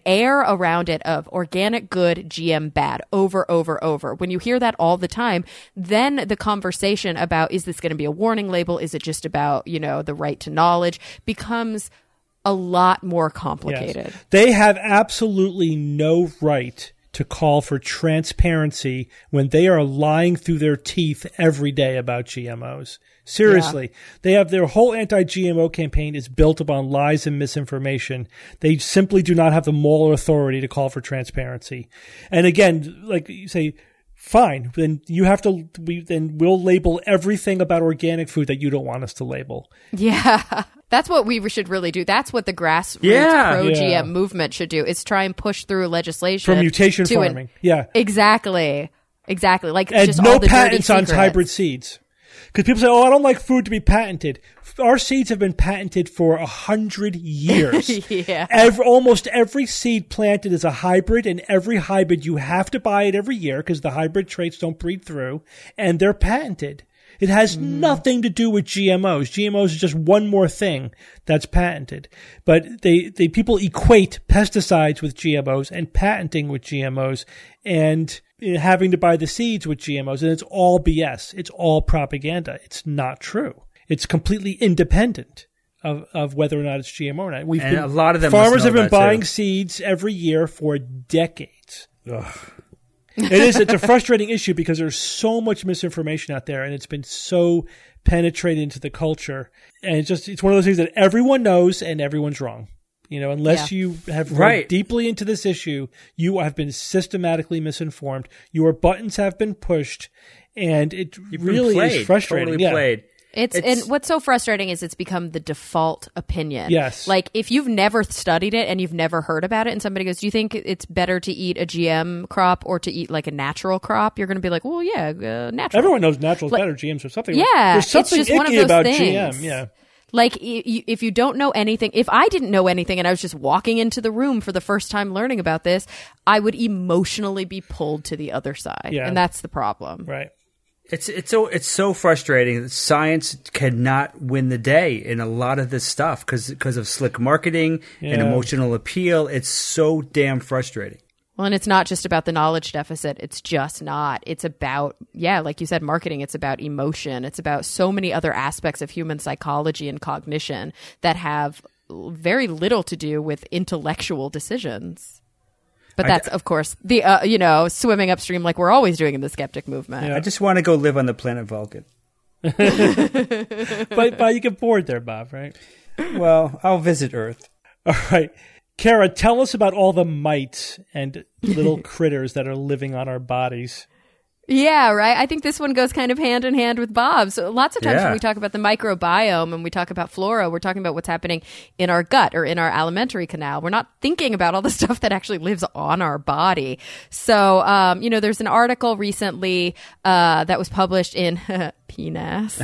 Speaker 4: around it of organic good, GM bad, over. When you hear that all the time, then the conversation about, is this going to be a warning label? Is it just about, the right to knowledge, becomes a lot more complicated.
Speaker 2: Yes. They have absolutely no right to call for transparency when they are lying through their teeth every day about GMOs. Seriously, They have their whole anti-GMO campaign is built upon lies and misinformation. They simply do not have the moral authority to call for transparency. And again, like you say, fine, then you have to. We'll label everything about organic food that you don't want us to label.
Speaker 4: Yeah. That's what we should really do. That's what the grassroots pro-GM movement should do, is try and push through legislation.
Speaker 2: For mutation farming.
Speaker 4: Exactly. Like,
Speaker 2: and
Speaker 4: just
Speaker 2: no
Speaker 4: all the
Speaker 2: patents on
Speaker 4: secrets.
Speaker 2: hybrid seeds. Because people say, I don't like food to be patented. Our seeds have been patented for 100 years.
Speaker 4: Yeah.
Speaker 2: Almost every seed planted is a hybrid, and every hybrid, you have to buy it every year because the hybrid traits don't breed through, and they're patented. It has nothing to do with GMOs. GMOs is just one more thing that's patented. But people equate pesticides with GMOs and patenting with GMOs and having to buy the seeds with GMOs. And it's all BS. It's all propaganda. It's not true. It's completely independent of whether or not it's GMO or not.
Speaker 3: A lot of them
Speaker 2: farmers have been buying seeds every year for decades. Ugh. It's a frustrating issue because there's so much misinformation out there, and it's been so penetrated into the culture. And it's one of those things that everyone knows and everyone's wrong. Unless you have read deeply into this issue, you have been systematically misinformed. Your buttons have been pushed, and it really is frustrating.
Speaker 3: Totally played.
Speaker 4: And what's so frustrating is it's become the default opinion.
Speaker 2: Yes.
Speaker 4: Like if you've never studied it and you've never heard about it and somebody goes, do you think it's better to eat a GM crop or to eat like a natural crop? You're going to be like, well, yeah, natural.
Speaker 2: Everyone knows natural's better. GMs or something.
Speaker 4: Yeah.
Speaker 2: There's something
Speaker 4: it's just one of
Speaker 2: icky
Speaker 4: those
Speaker 2: about
Speaker 4: things.
Speaker 2: GM. Yeah.
Speaker 4: Like if you don't know anything, if I didn't know anything and I was just walking into the room for the first time learning about this, I would emotionally be pulled to the other side.
Speaker 2: Yeah.
Speaker 4: And that's the problem.
Speaker 2: Right.
Speaker 3: It's so frustrating that science cannot win the day in a lot of this stuff because of slick marketing and emotional appeal. It's so damn frustrating.
Speaker 4: Well, and it's not just about the knowledge deficit. It's just not. It's about, like you said, marketing. It's about emotion. It's about so many other aspects of human psychology and cognition that have very little to do with intellectual decisions. But that's, of course, the swimming upstream like we're always doing in the skeptic movement.
Speaker 3: I just want to go live on the planet Vulcan.
Speaker 2: But you get bored there, Bob, right?
Speaker 3: Well, I'll visit Earth.
Speaker 2: All right. Kara, tell us about all the mites and little critters that are living on our bodies.
Speaker 4: Yeah, right. I think this one goes kind of hand in hand with Bob's. So lots of times when we talk about the microbiome and we talk about flora, we're talking about what's happening in our gut or in our alimentary canal. We're not thinking about all the stuff that actually lives on our body. So, there's an article recently that was published in PNAS.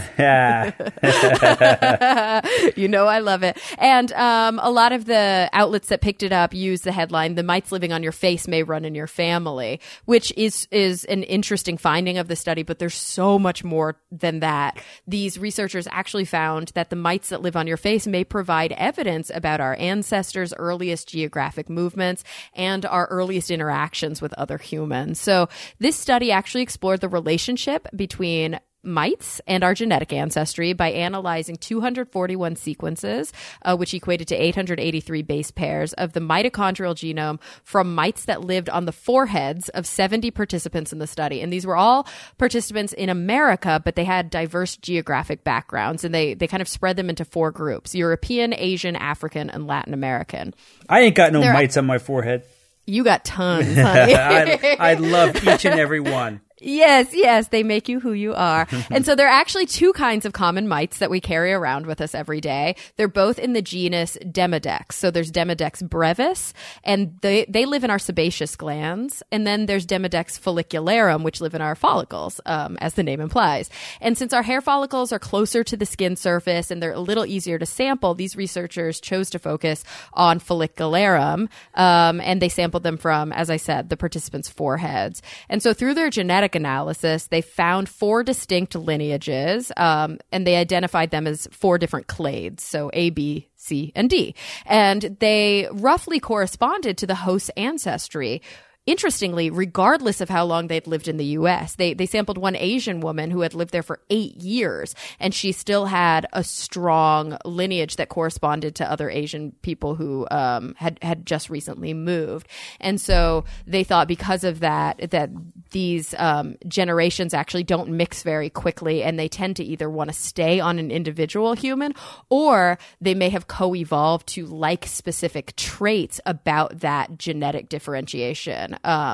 Speaker 4: I love it. And a lot of the outlets that picked it up use the headline, "The mites living on your face may run in your family," which is an interesting finding of the study, but there's so much more than that. These researchers actually found that the mites that live on your face may provide evidence about our ancestors' earliest geographic movements and our earliest interactions with other humans. So this study actually explored the relationship between mites and our genetic ancestry by analyzing 241 sequences, which equated to 883 base pairs of the mitochondrial genome from mites that lived on the foreheads of 70 participants in the study. And these were all participants in America, but they had diverse geographic backgrounds, and they kind of spread them into 4 groups: European, Asian, African, and Latin American.
Speaker 3: I ain't got no mites on my forehead.
Speaker 4: You got tons, honey.
Speaker 3: I love each and every one.
Speaker 4: Yes, they make you who you are. And so there are actually 2 kinds of common mites that we carry around with us every day. They're both in the genus Demodex. So there's Demodex brevis, and they live in our sebaceous glands. And then there's Demodex follicularum, which live in our follicles, as the name implies. And since our hair follicles are closer to the skin surface and they're a little easier to sample, these researchers chose to focus on follicularum, and they sampled them from, as I said, the participants' foreheads. And so through their genetic analysis, they found 4 distinct lineages, and they identified them as 4 different clades, so A, B, C, and D. And they roughly corresponded to the host's ancestry. Interestingly, regardless of how long they'd lived in the U.S., they sampled one Asian woman who had lived there for 8 years, and she still had a strong lineage that corresponded to other Asian people who had just recently moved. And so they thought because of that these generations actually don't mix very quickly, and they tend to either want to stay on an individual human, or they may have co-evolved to like specific traits about that genetic differentiation.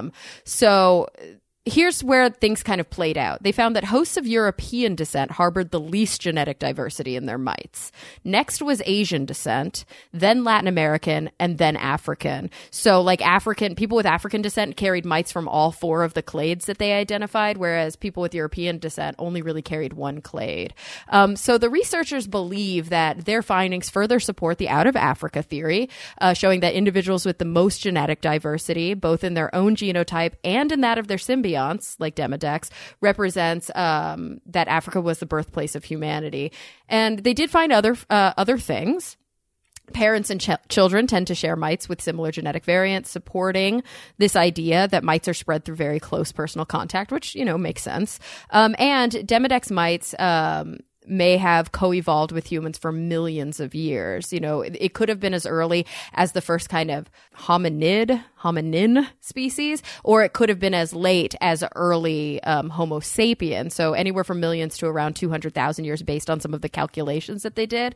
Speaker 4: So here's where things kind of played out. They found that hosts of European descent harbored the least genetic diversity in their mites. Next was Asian descent, then Latin American, and then African. So like people with African descent carried mites from all 4 of the clades that they identified, whereas people with European descent only really carried 1 clade. So the researchers believe that their findings further support the out of Africa theory, showing that individuals with the most genetic diversity, both in their own genotype and in that of their symbionts, like Demodex, represents that Africa was the birthplace of humanity. And they did find other things. Parents and children tend to share mites with similar genetic variants, supporting this idea that mites are spread through very close personal contact, which, makes sense. And Demodex mites may have co-evolved with humans for millions of years. It could have been as early as the first kind of hominid hominin species, or it could have been as late as early Homo sapiens. So anywhere from millions to around 200,000 years based on some of the calculations that they did.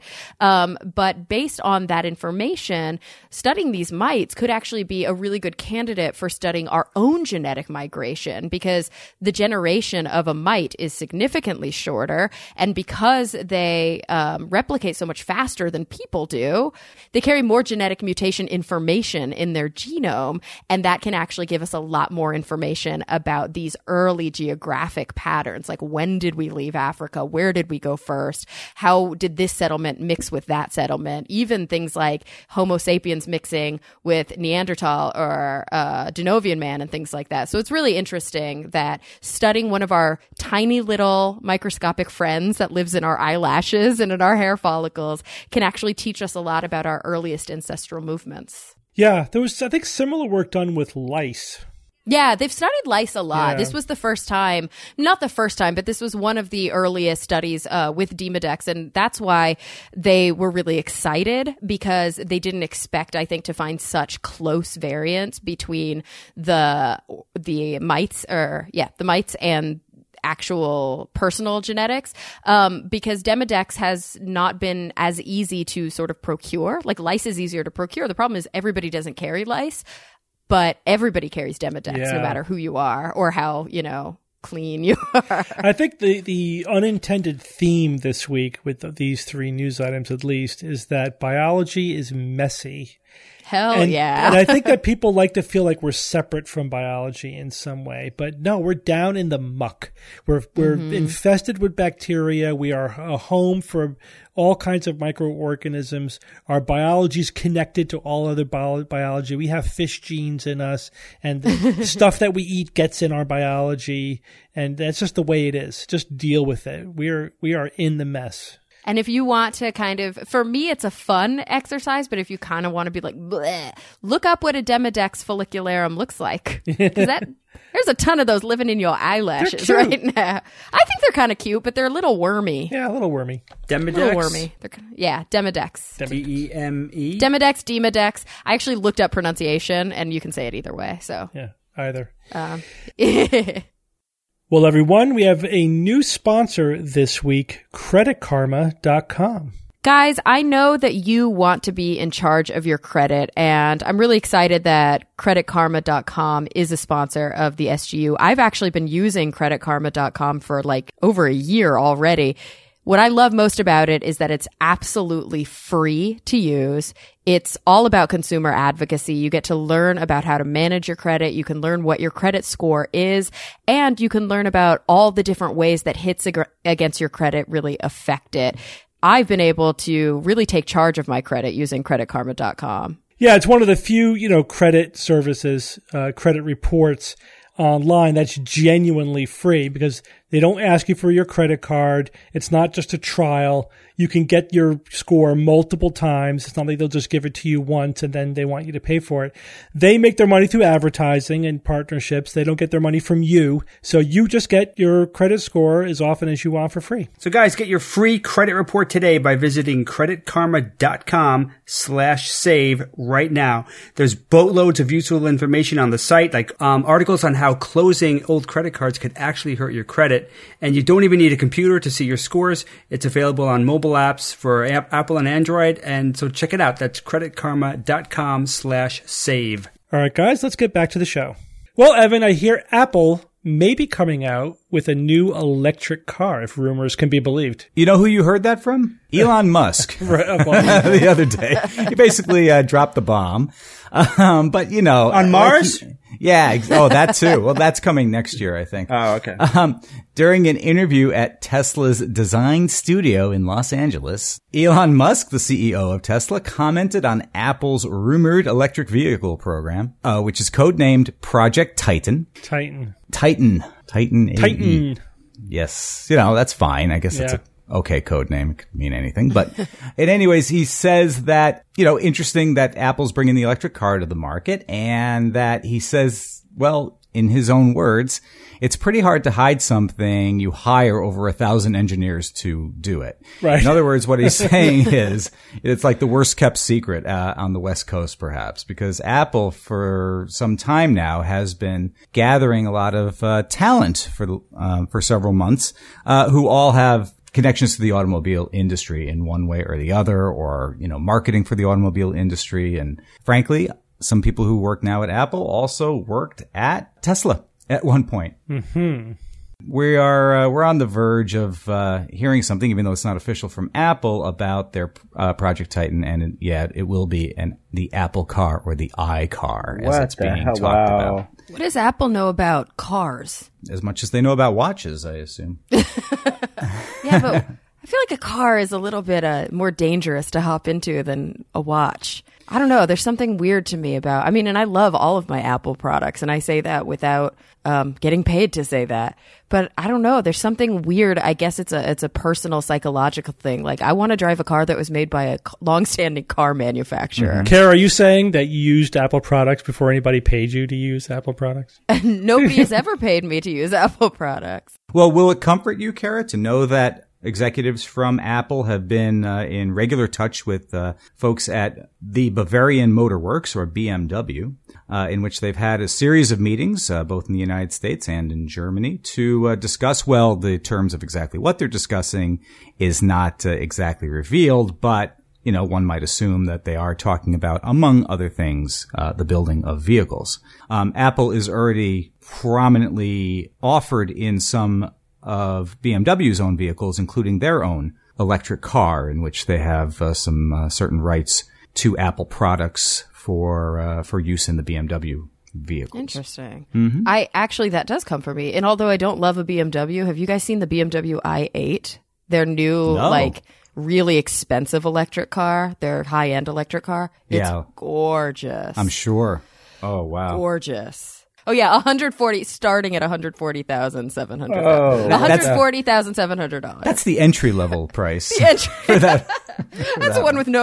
Speaker 4: But based on that information, studying these mites could actually be a really good candidate for studying our own genetic migration, because the generation of a mite is significantly shorter. And because they replicate so much faster than people do, they carry more genetic mutation information in their genome. And that can actually give us a lot more information about these early geographic patterns. Like, when did we leave Africa? Where did we go first? How did this settlement mix with that settlement? Even things like Homo sapiens mixing with Neanderthal or Denovian man and things like that. So it's really interesting that studying one of our tiny little microscopic friends that lives in our eyelashes and in our hair follicles can actually teach us a lot about our earliest ancestral movements.
Speaker 2: Yeah, there was, I think, similar work done with lice.
Speaker 4: Yeah, they've studied lice a lot.
Speaker 2: Yeah.
Speaker 4: This was the first time, not the first time, but this was one of the earliest studies with Demodex. And that's why they were really excited, because they didn't expect, I think, to find such close variants between the mites, the mites and actual personal genetics, because Demodex has not been as easy to sort of procure. Like, lice is easier to procure. The problem is everybody doesn't carry lice. But everybody carries Demodex, no matter who you are or how, clean you are.
Speaker 2: I think the unintended theme this week with these three news items, at least, is that biology is messy.
Speaker 4: Yeah.
Speaker 2: And I think that people like to feel like we're separate from biology in some way. But no, we're down in the muck. We're infested with bacteria. We are a home for all kinds of microorganisms. Our biology is connected to all other biology. We have fish genes in us, and the stuff that we eat gets in our biology. And that's just the way it is. Just deal with it. We are in the mess.
Speaker 4: And if you want to for me, it's a fun exercise, but if you kind of want to be like, bleh, look up what a Demodex follicularum looks like. There's a ton of those living in your eyelashes right now. I think they're kind of cute, but they're a little wormy.
Speaker 2: Yeah, a little wormy.
Speaker 3: Demodex?
Speaker 4: A little wormy. Demodex.
Speaker 3: D-E-M-E?
Speaker 4: Demodex. I actually looked up pronunciation, and you can say it either way. So
Speaker 2: yeah, either.
Speaker 3: Well,
Speaker 2: everyone, we have a new sponsor this week, CreditKarma.com.
Speaker 4: Guys, I know that you want to be in charge of your credit, and I'm really excited that CreditKarma.com is a sponsor of the SGU. I've actually been using CreditKarma.com for over a year already. What I love most about it is that it's absolutely free to use. It's all about consumer advocacy. You get to learn about how to manage your credit. You can learn what your credit score is, and you can learn about all the different ways that hits against your credit really affect it. I've been able to really take charge of my credit using CreditKarma.com.
Speaker 2: Yeah, it's one of the few, credit services, credit reports online that's genuinely free, because they don't ask you for your credit card. It's not just a trial. You can get your score multiple times. It's not like they'll just give it to you once and then they want you to pay for it. They make their money through advertising and partnerships. They don't get their money from you. So you just get your credit score as often as you want for free.
Speaker 3: So guys, get your free credit report today by visiting creditkarma.com/save right now. There's boatloads of useful information on the site, like articles on how closing old credit cards could actually hurt your credit. And you don't even need a computer to see your scores. It's available on mobile apps for Apple and Android. And so check it out. That's creditkarma.com/save.
Speaker 2: All right, guys, let's get back to the show. Well, Evan, I hear Apple may be coming out with a new electric car, if rumors can be believed.
Speaker 5: You know who you heard that from? Elon Musk. The other day. He basically dropped the bomb. But,
Speaker 3: on Mars?
Speaker 5: Yeah. Oh, that too. Well, that's coming next year, I think.
Speaker 3: Oh, okay.
Speaker 5: During an interview at Tesla's design studio in Los Angeles, Elon Musk, the CEO of Tesla, commented on Apple's rumored electric vehicle program, which is codenamed Project Titan.
Speaker 2: Titan.
Speaker 5: Yes. That's fine. I guess it's a okay code name. It could mean anything. But anyways, he says that, interesting that Apple's bringing the electric car to the market, and that he says, well, in his own words, it's pretty hard to hide something you hire over 1,000 engineers to do it.
Speaker 2: Right.
Speaker 5: In other words, what he's saying is it's like the worst kept secret on the West Coast, perhaps, because Apple for some time now has been gathering a lot of talent for several months, who all have connections to the automobile industry in one way or the other, or, marketing for the automobile industry. And frankly, some people who work now at Apple also worked at Tesla at one point. Mm-hmm. We're on the verge of hearing something, even though it's not official, from Apple about their Project Titan, and it will be the Apple Car, or the iCar, as it's being talked about.
Speaker 4: What does Apple know about cars?
Speaker 5: As much as they know about watches, I assume.
Speaker 4: Yeah, but I feel like a car is a little bit more dangerous to hop into than a watch. I don't know. There's something weird to me about, and I love all of my Apple products, and I say that without getting paid to say that. But I don't know. There's something weird. I guess it's a personal psychological thing. Like, I want to drive a car that was made by a long-standing car manufacturer.
Speaker 2: Mm-hmm. Kara, are you saying that you used Apple products before anybody paid you to use Apple products?
Speaker 4: Nobody has ever paid me to use Apple products.
Speaker 5: Well, will it comfort you, Kara, to know that executives from Apple have been in regular touch with folks at the Bavarian Motor Works, or BMW, in which they've had a series of meetings, both in the United States and in Germany, to discuss, the terms of exactly what they're discussing is not exactly revealed, but one might assume that they are talking about, among other things, the building of vehicles. Apple is already prominently offered in some of BMW's own vehicles, including their own electric car, in which they have some certain rights to Apple products for use in the BMW vehicles.
Speaker 4: Interesting.
Speaker 5: Mm-hmm.
Speaker 4: That does come for me. And although I don't love a BMW, have you guys seen the BMW i8? Their new, really expensive electric car, their high-end electric car. It's gorgeous.
Speaker 5: I'm sure. Oh, wow.
Speaker 4: Gorgeous. Oh, yeah, 140, starting at $140,700.
Speaker 5: Oh,
Speaker 4: $140,700.
Speaker 5: That's the entry-level price.
Speaker 4: The entry.
Speaker 5: For that.
Speaker 4: That's the one with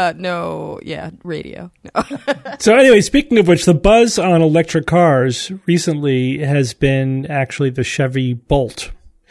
Speaker 4: no radio. No.
Speaker 2: So anyway, speaking of which, the buzz on electric cars recently has been actually the Chevy Bolt.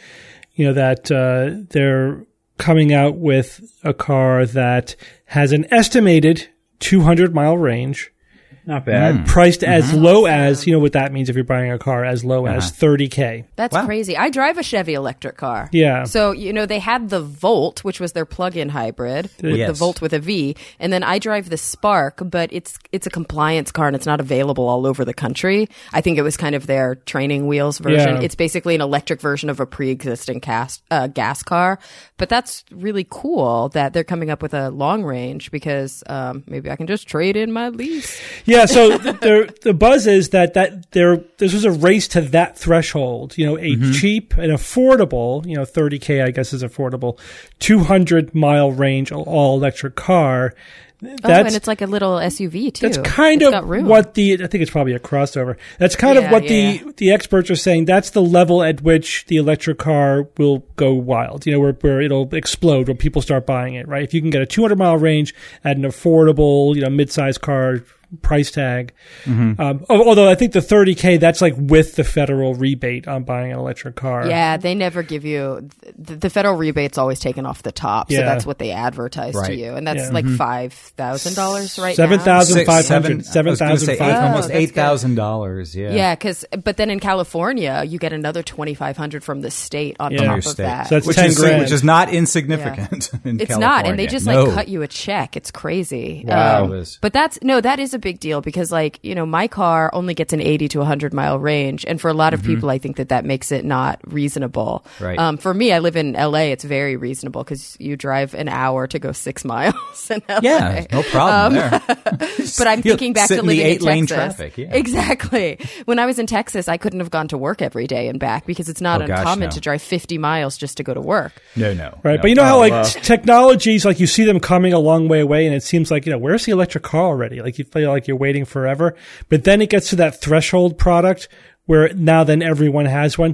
Speaker 2: That they're coming out with a car that has an estimated 200-mile range.
Speaker 3: Not bad.
Speaker 2: Priced as low as, what that means if you're buying a car, as low as $30K.
Speaker 4: That's crazy. I drive a Chevy electric car.
Speaker 2: Yeah.
Speaker 4: So, they had the Volt, which was their plug-in hybrid, the Volt with a V. And then I drive the Spark, but it's a compliance car and it's not available all over the country. I think it was kind of their training wheels version.
Speaker 2: Yeah.
Speaker 4: It's basically an electric version of a pre-existing gas car. But that's really cool that they're coming up with a long range, because maybe I can just trade in my lease.
Speaker 2: Yeah, so the buzz is that this was a race to that threshold. A cheap and affordable, $30K I guess is affordable, 200-mile range all electric car.
Speaker 4: And it's like a little SUV too.
Speaker 2: That's kind of what I think it's probably a crossover. That's kind of what the experts are saying. That's the level at which the electric car will go wild. Where it'll explode when people start buying it. Right? If you can get a 200-mile range at an affordable, mid-size car price tag. Although I think the $30K, that's like with the federal rebate on buying an electric car.
Speaker 4: Yeah, they never give you the federal rebate's always taken off the top, so that's what they advertise to you, and that's like $5,000 right now.
Speaker 2: $7,500,
Speaker 5: almost $8,000.
Speaker 4: Yeah, but then in California you get another $2,500 from the state on top of that.
Speaker 2: So that's $10,000,
Speaker 5: which is not insignificant. In
Speaker 4: it's
Speaker 5: California.
Speaker 4: Not, and they just cut you a check. It's crazy.
Speaker 5: Wow.
Speaker 4: But that is a big deal, because my car only gets an 80 to 100-mile range, and for a lot of people I think that makes it not reasonable.
Speaker 5: Right.
Speaker 4: For me, I live in LA, it's very reasonable, because you drive an hour to go 6 miles in LA.
Speaker 5: Yeah, no problem there.
Speaker 4: But I'm thinking back to living in Texas.
Speaker 5: 8-lane traffic,
Speaker 4: Exactly. When I was in Texas, I couldn't have gone to work every day and back, because it's not uncommon to drive 50 miles just to go to work.
Speaker 5: No.
Speaker 2: Right, but how technologies, you see them coming a long way away, and it seems like, where's the electric car already? You feel like you're waiting forever. But then it gets to that threshold product where now then everyone has one.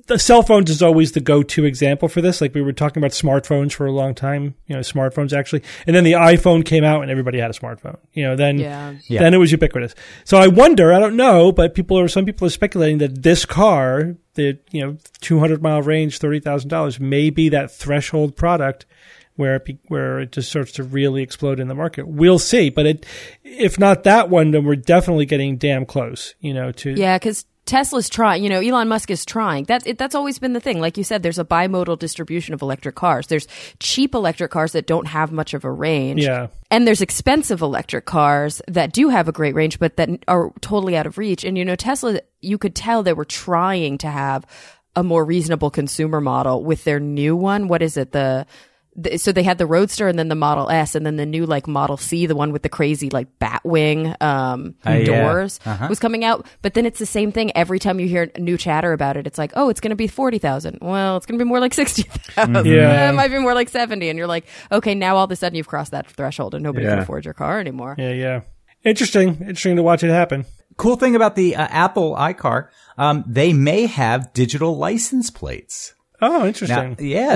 Speaker 2: the cell phones is always the go-to example for this. Like we were talking about smartphones for a long time, smartphones actually. And then the iPhone came out and everybody had a smartphone, then it was ubiquitous. So I wonder, I don't know, but some people are speculating that this car, the, 200-mile range, $30,000 may be that threshold product where it just starts to really explode in the market. We'll see. But if not that one, then we're definitely getting damn close, to.
Speaker 4: Yeah, because Tesla's trying, Elon Musk is trying. That's always been the thing. Like you said, there's a bimodal distribution of electric cars. There's cheap electric cars that don't have much of a range.
Speaker 2: Yeah.
Speaker 4: And there's expensive electric cars that do have a great range, but that are totally out of reach. And, Tesla, you could tell they were trying to have a more reasonable consumer model with their new one. What is it? So they had the Roadster and then the Model S and then the new Model C, the one with the crazy Batwing doors was coming out. But then it's the same thing. Every time you hear new chatter about it, it's like, oh, it's going to be 40,000. Well, it's going to be more like 60,000.
Speaker 2: Yeah.
Speaker 4: It might be more like 70. And you're like, okay, now all of a sudden you've crossed that threshold and nobody can afford your car anymore.
Speaker 2: Yeah. Interesting to watch it happen.
Speaker 5: Cool thing about the Apple iCar, they may have digital license plates.
Speaker 2: Oh, interesting.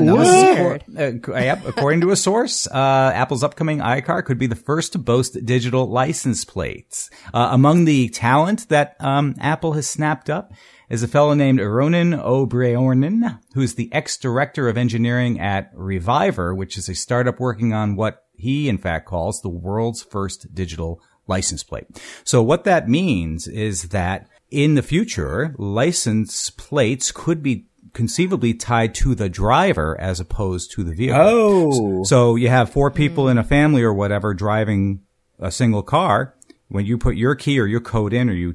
Speaker 5: According to a source, Apple's upcoming iCar could be the first to boast digital license plates. Among the talent that Apple has snapped up is a fellow named Ronan O'Brien, who's the ex-director of engineering at Reviver, which is a startup working on what he, in fact, calls the world's first digital license plate. So what that means is that in the future, license plates could be conceivably tied to the driver as opposed to the vehicle.
Speaker 3: Oh.
Speaker 5: So you have 4 people in a family or whatever driving a single car. When you put your key or your code in, or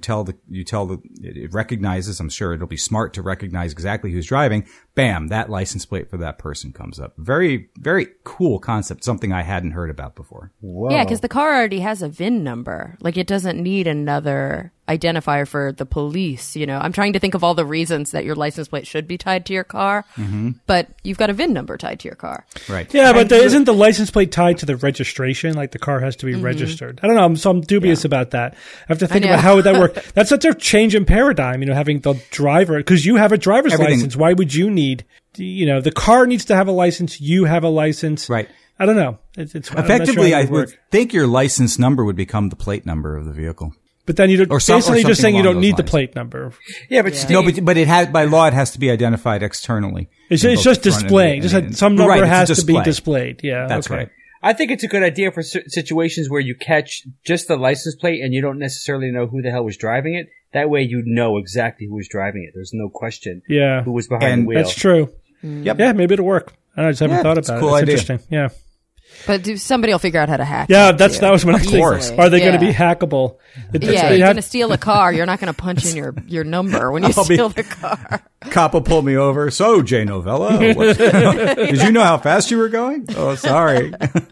Speaker 5: it recognizes, I'm sure it'll be smart to recognize exactly who's driving. Bam, that license plate for that person comes up. Very, very cool concept. Something I hadn't heard about before.
Speaker 3: Whoa.
Speaker 4: Yeah, because the car already has a VIN number. It doesn't need another identifier for the police. I'm trying to think of all the reasons that your license plate should be tied to your car, but you've got a VIN number tied to your car.
Speaker 5: Right.
Speaker 2: Yeah, but isn't the license plate tied to the registration? The car has to be registered. I don't know. I'm dubious about that. I have to think about how would that work. That's such a change in paradigm, having the driver, because you have a driver's license. Why would you need, the car needs to have a license. You have a license.
Speaker 5: Right.
Speaker 2: I don't know.
Speaker 5: Effectively, I would think your license number would become the plate number of the vehicle.
Speaker 2: But then basically just saying you don't need the plate number.
Speaker 3: Yeah, but
Speaker 5: no, but by law it has to be identified externally.
Speaker 2: It's just displaying. Some number has to be displayed. Yeah,
Speaker 5: that's right.
Speaker 3: I think it's a good idea for situations where you catch just the license plate and you don't necessarily know who the hell was driving it. That way you know exactly who was driving it. There's no question who was behind the wheel.
Speaker 2: That's true.
Speaker 5: Yep.
Speaker 2: Yeah, maybe it'll work. I just haven't thought about it.
Speaker 5: Cool
Speaker 2: it's
Speaker 5: idea.
Speaker 2: Interesting. Yeah.
Speaker 4: But somebody will figure out how to hack.
Speaker 2: Yeah, that was my thing. Are they going to be hackable?
Speaker 4: You're going to steal a car. You're not going to punch in your number when you steal the car.
Speaker 5: Cop will pull me over. So, Jay Novella, did you know how fast you were going? Oh, sorry.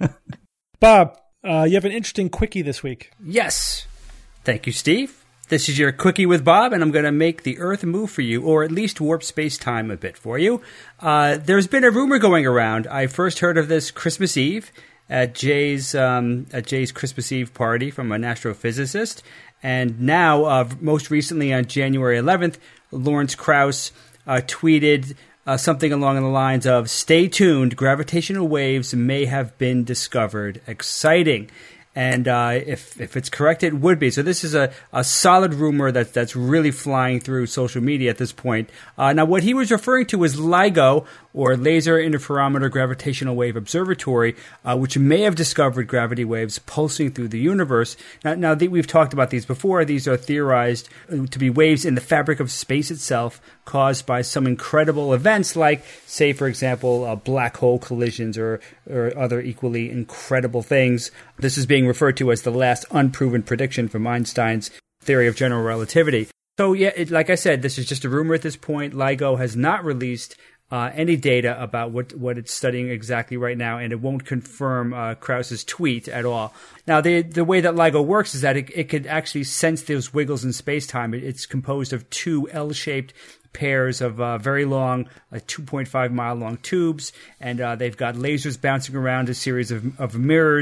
Speaker 2: Bob, you have an interesting quickie this week.
Speaker 3: Yes. Thank you, Steve. This is your Quickie with Bob, and I'm going to make the Earth move for you, or at least warp space-time a bit for you. There's been a rumor going around. I first heard of this Christmas Eve at Jay's Christmas Eve party from an astrophysicist, and now, most recently on January 11th, Lawrence Krauss tweeted something along the lines of, "Stay tuned, gravitational waves may have been discovered. Exciting." And if it's correct, it would be. So this is a solid rumor that's really flying through social media at this point. Now, what he was referring to is LIGO, or Laser Interferometer Gravitational Wave Observatory, which may have discovered gravity waves pulsing through the universe. Now we've talked about these before. These are theorized to be waves in the fabric of space itself, caused by some incredible events like, say, for example, black hole collisions or other equally incredible things. This is being referred to as the last unproven prediction from Einstein's theory of general relativity. So, yeah, like I said, this is just a rumor at this point. LIGO has not released any data about what it's studying exactly right now, and it won't confirm Krauss's tweet at all. Now, the way that LIGO works is that it could actually sense those wiggles in space-time. It's composed of two L-shaped pairs of very long, 2.5-mile long tubes, and they've got lasers bouncing around a series of mirrors.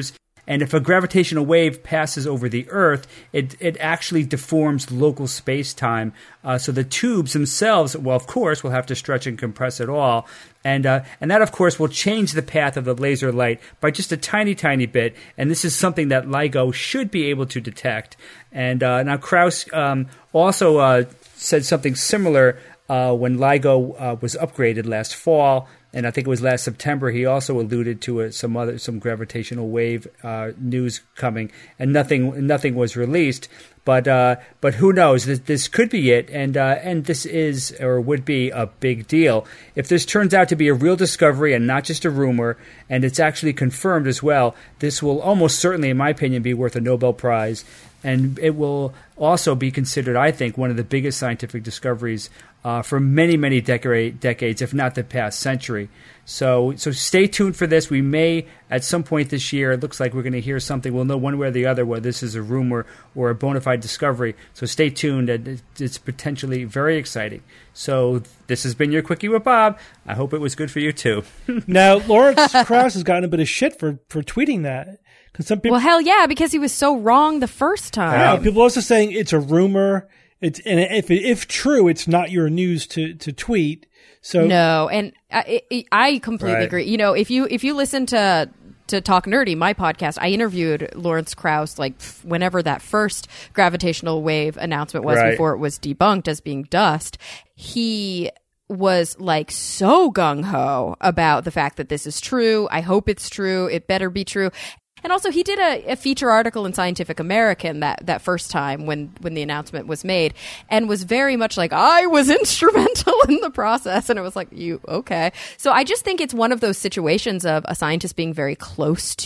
Speaker 3: And if a gravitational wave passes over the Earth, it actually deforms local space-time. So the tubes themselves, well, of course, will have to stretch and compress it all. And that, of course, will change the path of the laser light by just a tiny, tiny bit. And this is something that LIGO should be able to detect. And now Krauss also said something similar when LIGO was upgraded last fall. And I think it was last September. He also alluded to some gravitational wave news coming, and nothing was released. But who knows? This could be it, and this is or would be a big deal if this turns out to be a real discovery and not just a rumor, and it's actually confirmed as well. This will almost certainly, in my opinion, be worth a Nobel Prize, and it will also be considered, I think, one of the biggest scientific discoveries for many, many decades, if not the past century. So stay tuned for this. We may, at some point this year, it looks like we're going to hear something. We'll know one way or the other whether this is a rumor or a bona fide discovery. So stay tuned. It's potentially very exciting. So this has been your Quickie with Bob. I hope it was good for you, too.
Speaker 2: Now, Lawrence Krauss has gotten a bit of shit for tweeting that. Some people,
Speaker 4: well, hell yeah, because he was so wrong the first time.
Speaker 2: People are also saying it's a rumor. And if true, it's not your news to tweet. So
Speaker 4: no, and I completely agree. You know, if you listen to Talk Nerdy, my podcast, I interviewed Lawrence Krauss like whenever that first gravitational wave announcement was, before it was debunked as being dust. He was like so gung-ho about the fact that this is true. I hope it's true. It better be true. And also, he did a feature article in Scientific American that first time when the announcement was made, and was very much like, I was instrumental in the process. And it was like, you, okay. So I just think it's one of those situations of a scientist being very close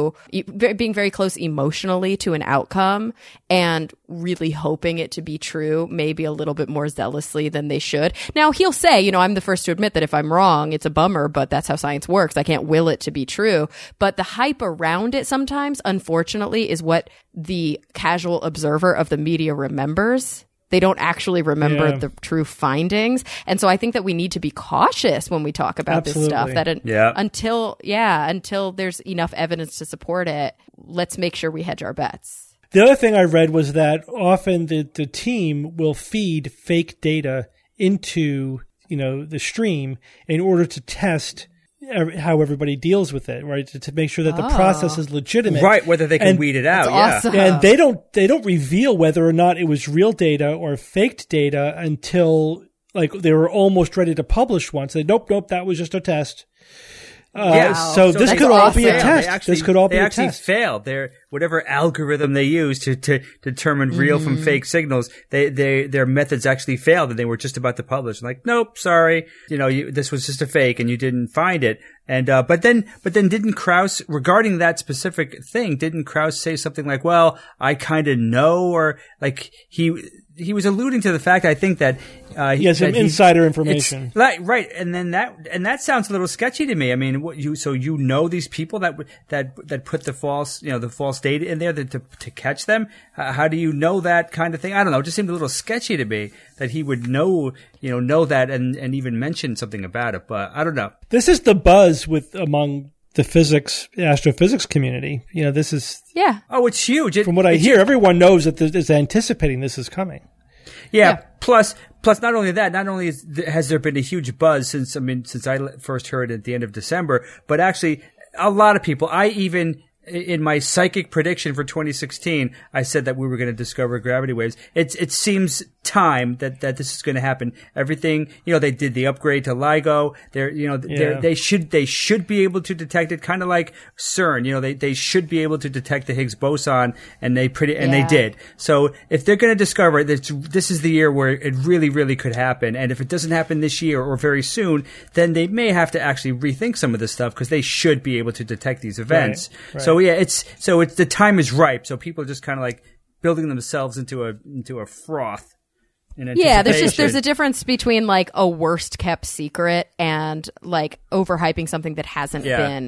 Speaker 4: emotionally to an outcome and really hoping it to be true, maybe a little bit more zealously than they should. Now, he'll say, you know, I'm the first to admit that if I'm wrong, it's a bummer, but that's how science works. I can't will it to be true. But the hype around it sometimes, unfortunately, is what the casual observer of the media remembers. They don't actually remember the true findings. And so I think that we need to be cautious when we talk about this stuff. That until there's enough evidence to support it, let's make sure we hedge our bets.
Speaker 2: The other thing I read was that often the team will feed fake data into, the stream in order to test how everybody deals with it, right? To make sure that the process is legitimate,
Speaker 3: right? Whether they can weed it out,
Speaker 4: awesome.
Speaker 2: And they don't reveal whether or not it was real data or faked data until like they were almost ready to publish one. So nope, that was just a test. So this could all be a test. This could all be a test.
Speaker 3: They actually failed. Whatever algorithm they used to determine real from fake signals, their methods actually failed, and they were just about to publish. Like, nope, sorry, this was just a fake, and you didn't find it. And but then didn't Krauss, regarding that specific thing, didn't Krauss say something like, "Well, I kind of know," or like he was alluding to the fact, I think, that
Speaker 2: he has some insider information,
Speaker 3: right? And then that sounds a little sketchy to me. I mean, these people that put the false data in there to catch them. How do you know that kind of thing? I don't know. It just seemed a little sketchy to me that he would know that and even mention something about it. But I don't know.
Speaker 2: This is the buzz among the astrophysics community. This is
Speaker 3: Oh, it's huge.
Speaker 2: From what I hear, everyone knows that is anticipating this is coming.
Speaker 3: Yeah. Plus, not only that, has there been a huge buzz since I first heard it at the end of December, but actually a lot of people. In my psychic prediction for 2016, I said that we were going to discover gravity waves. It seems time that this is going to happen. Everything, they did the upgrade to LIGO. They should be able to detect it, kind of like CERN. They should be able to detect the Higgs boson, and they did. So if they're going to discover it, this is the year where it really, really could happen. And if it doesn't happen this year or very soon, then they may have to actually rethink some of this stuff, because they should be able to detect these events.
Speaker 2: Right.
Speaker 3: So it's the time is ripe. So people are just kind of like building themselves into a froth.
Speaker 4: There's a difference between like a worst kept secret and like overhyping something that hasn't been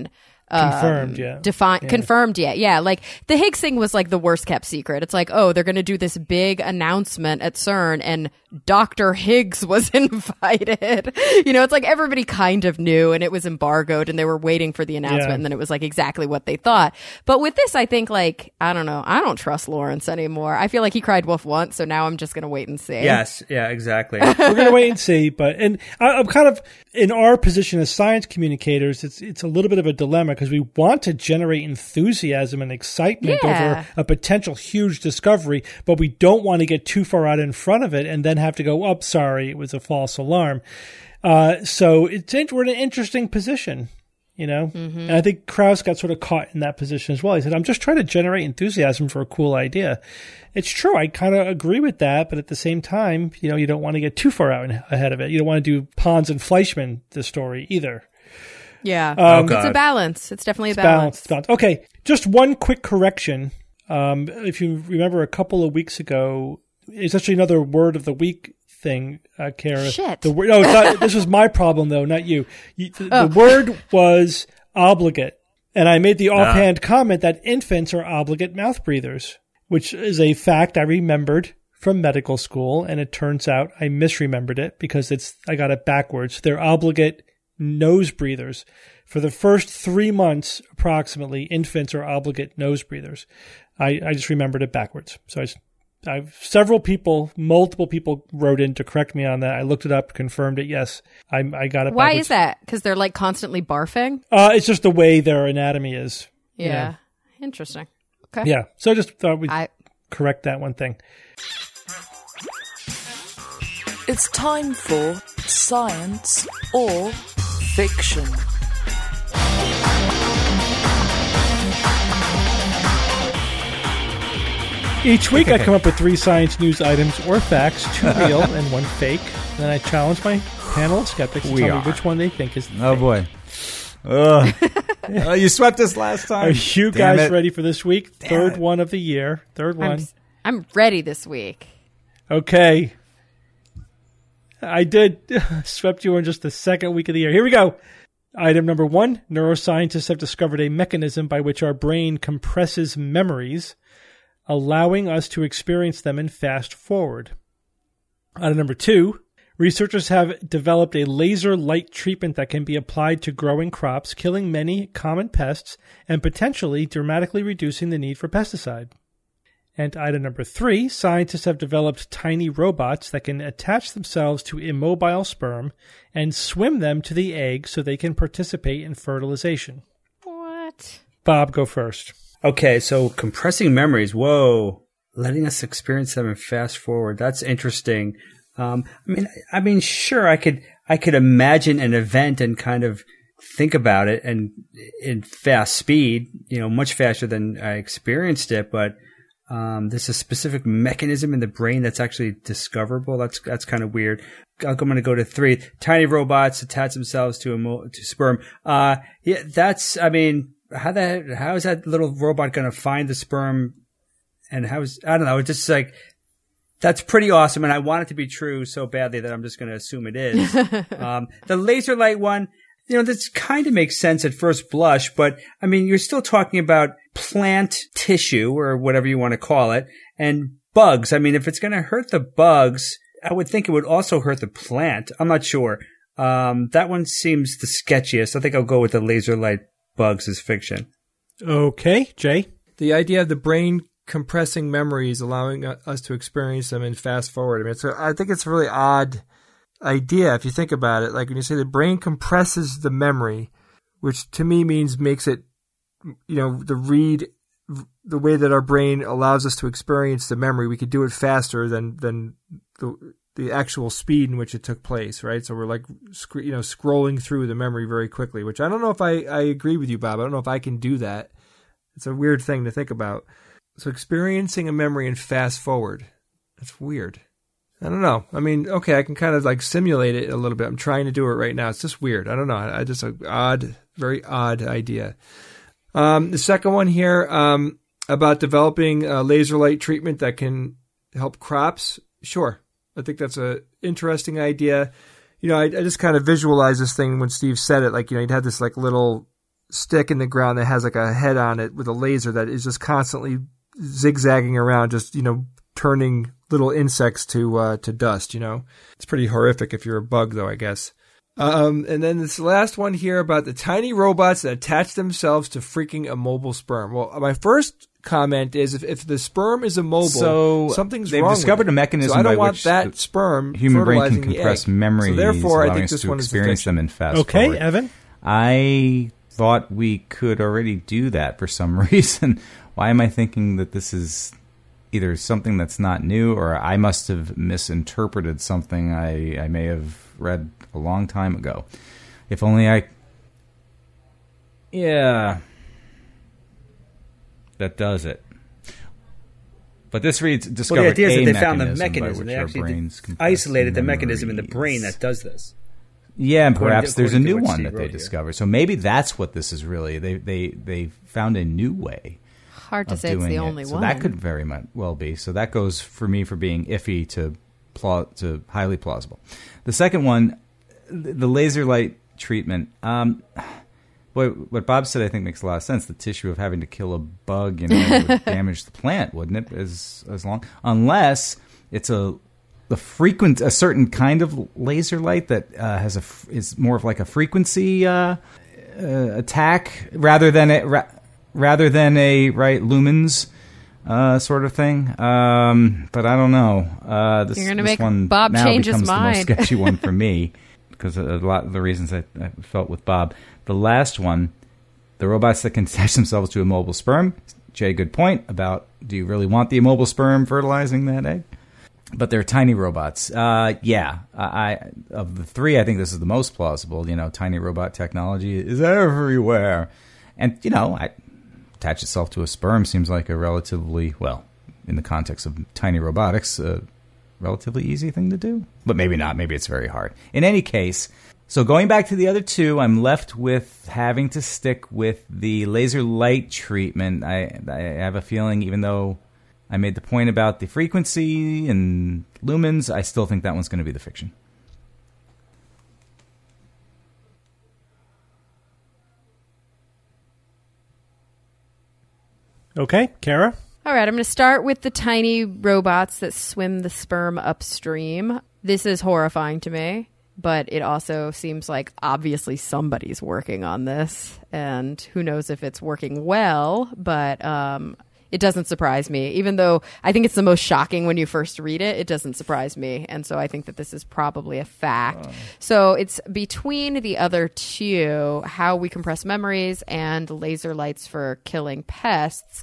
Speaker 2: confirmed
Speaker 4: yet. Yeah, like the Higgs thing was like the worst kept secret. It's like, oh, they're going to do this big announcement at CERN and Dr. Higgs was invited. It's like everybody kind of knew and it was embargoed and they were waiting for the announcement and then it was like exactly what they thought. But with this, I think like, I don't know. I don't trust Lawrence anymore. I feel like he cried wolf once, so now I'm just going to wait and see.
Speaker 3: Yes. Yeah, exactly.
Speaker 2: We're going to wait and see. And I'm kind of in our position as science communicators, it's a little bit of a dilemma because we want to generate enthusiasm and excitement over a potential huge discovery, but we don't want to get too far out in front of it and then have to go, oh, sorry, it was a false alarm. So we're in an interesting position, And I think Krauss got sort of caught in that position as well. He said, I'm just trying to generate enthusiasm for a cool idea. It's true. I kind of agree with that. But at the same time, you don't want to get too far out ahead of it. You don't want to do Pons and Fleischmann, the story, either.
Speaker 4: Yeah. It's a balance. It's definitely a balance.
Speaker 2: Okay. Just one quick correction. If you remember a couple of weeks ago, it's actually another word of the week thing, Kara.
Speaker 4: Shit.
Speaker 2: This was my problem, though, not you. The word was obligate. And I made the offhand comment that infants are obligate mouth breathers, which is a fact I remembered from medical school. And it turns out I misremembered it because I got it backwards. They're obligate nose breathers. For the first 3 months, approximately, infants are obligate nose breathers. I just remembered it backwards. So multiple people wrote in to correct me on that. I looked it up, confirmed it. Yes, I got it.
Speaker 4: Why
Speaker 2: backwards.
Speaker 4: is that? Because they're like constantly barfing?
Speaker 2: It's just the way their anatomy is.
Speaker 4: Yeah. Interesting. Okay.
Speaker 2: Yeah. So I just thought we'd correct that one thing.
Speaker 1: It's time for Science or Fiction.
Speaker 2: Each week I come up with 3 science news items or facts, 2 real and 1 fake. And then I challenge my panel of skeptics to tell me which one they think is fake.
Speaker 5: Oh, boy. You swept us last time.
Speaker 2: Are you guys ready for this week? Third one of the year. Third one.
Speaker 4: I'm ready this week.
Speaker 2: Okay. I did swept you in just the second week of the year. Here we go. Item number 1. Neuroscientists have discovered a mechanism by which our brain compresses memories, allowing us to experience them in fast forward. Item number 2. Researchers have developed a laser light treatment that can be applied to growing crops, killing many common pests, and potentially dramatically reducing the need for pesticide. And item number 3, scientists have developed tiny robots that can attach themselves to immobile sperm and swim them to the egg so they can participate in fertilization.
Speaker 4: What?
Speaker 2: Bob, go first.
Speaker 3: Okay, so compressing memories. Whoa. Letting us experience them and fast forward. That's interesting. I mean, sure, I could imagine an event and kind of think about it and in fast speed, much faster than I experienced it, but there's a specific mechanism in the brain that's actually discoverable. That's kind of weird. I'm going to go to 3. Tiny robots attach themselves to sperm. How is that little robot going to find the sperm? And I don't know. It's just like, that's pretty awesome. And I want it to be true so badly that I'm just going to assume it is. The laser light one, this kind of makes sense at first blush, but I mean, you're still talking about plant tissue or whatever you want to call it and bugs. I mean, if it's going to hurt the bugs, I would think it would also hurt the plant. I'm not sure. That one seems the sketchiest. I think I'll go with the laser light bugs as fiction.
Speaker 2: Okay, Jay.
Speaker 6: The idea of the brain compressing memories, allowing us to experience them and fast forward. I think it's a really odd idea if you think about it. Like when you say the brain compresses the memory, which to me makes it, the way that our brain allows us to experience the memory, we could do it faster than the actual speed in which it took place, right? So we're like, scrolling through the memory very quickly, which I don't know if I agree with you, Bob. I don't know if I can do that. It's a weird thing to think about. So experiencing a memory and fast forward, that's weird. I don't know. I mean, okay, I can kind of like simulate it a little bit. I'm trying to do it right now. It's just weird. I don't know. Just an very odd idea. The second one here, about developing a laser light treatment that can help crops. Sure. I think that's a interesting idea. I just kind of visualize this thing when Steve said it. Like, he'd had this like little stick in the ground that has like a head on it with a laser that is just constantly zigzagging around, just, turning little insects to dust, It's pretty horrific if you're a bug, though, I guess. And then this last one here about the tiny robots that attach themselves to freaking immobile sperm. Well, my first comment is if the sperm is immobile, something's wrong.
Speaker 5: They've discovered
Speaker 6: with
Speaker 5: a mechanism
Speaker 6: so I don't
Speaker 5: by
Speaker 6: want
Speaker 5: which
Speaker 6: that sperm
Speaker 5: human brain can
Speaker 6: fertilizing the
Speaker 5: compress
Speaker 6: egg.
Speaker 5: memories,
Speaker 6: So therefore, I think this
Speaker 5: to
Speaker 6: one is
Speaker 5: experience them in fast
Speaker 2: Okay,
Speaker 5: forward.
Speaker 2: Evan?
Speaker 5: I thought we could already do that for some reason. Why am I thinking that this is either something that's not new, or I must have misinterpreted something I may have read a long time ago? If only I... Yeah. That does it. But this reads, discovered
Speaker 3: the idea is
Speaker 5: a
Speaker 3: that they found the
Speaker 5: mechanism by
Speaker 3: mechanism.
Speaker 5: which
Speaker 3: They
Speaker 5: our
Speaker 3: actually
Speaker 5: brains compress
Speaker 3: isolated the mechanism in the
Speaker 5: memories.
Speaker 3: brain that does this.
Speaker 5: Yeah, and perhaps there's a
Speaker 3: according to
Speaker 5: new
Speaker 3: what
Speaker 5: one
Speaker 3: Steve
Speaker 5: that they
Speaker 3: wrote here.
Speaker 5: discovered. So maybe that's what this is really. They found a new way
Speaker 4: Hard to
Speaker 5: of
Speaker 4: say it's
Speaker 5: doing
Speaker 4: the
Speaker 5: it.
Speaker 4: only
Speaker 5: So
Speaker 4: one.
Speaker 5: that could very much well be. So that goes for me for being iffy to highly plausible. The second one, the laser light treatment. What Bob said, I think, makes a lot of sense. The tissue of having to kill a bug, would damage the plant, wouldn't it? As long, unless it's a certain kind of laser light that is more of like a frequency attack rather than a lumens sort of thing. But I don't know. This,
Speaker 4: You're gonna
Speaker 5: this
Speaker 4: make
Speaker 5: one
Speaker 4: Bob
Speaker 5: now
Speaker 4: change his
Speaker 5: becomes the most
Speaker 4: mind.
Speaker 5: sketchy one for me because a lot of the reasons I felt with Bob. The last one, the robots that can attach themselves to immobile sperm. Jay, good point about do you really want the immobile sperm fertilizing that egg? But they're tiny robots. Yeah. Of the three, I think this is the most plausible. Tiny robot technology is everywhere. And, attach itself to a sperm seems like a relatively, well, in the context of tiny robotics, a relatively easy thing to do. But maybe not. Maybe it's very hard. In any case, so going back to the other two, I'm left with having to stick with the laser light treatment. I have a feeling, even though I made the point about the frequency and lumens, I still think that one's going to be the fiction.
Speaker 2: Okay, Kara?
Speaker 4: All right, I'm going to start with the tiny robots that swim the sperm upstream. This is horrifying to me, but it also seems like obviously somebody's working on this, and who knows if it's working well, but it doesn't surprise me. Even though I think it's the most shocking when you first read it, it doesn't surprise me, and so I think that this is probably a fact. So it's between the other two, how we compress memories and laser lights for killing pests.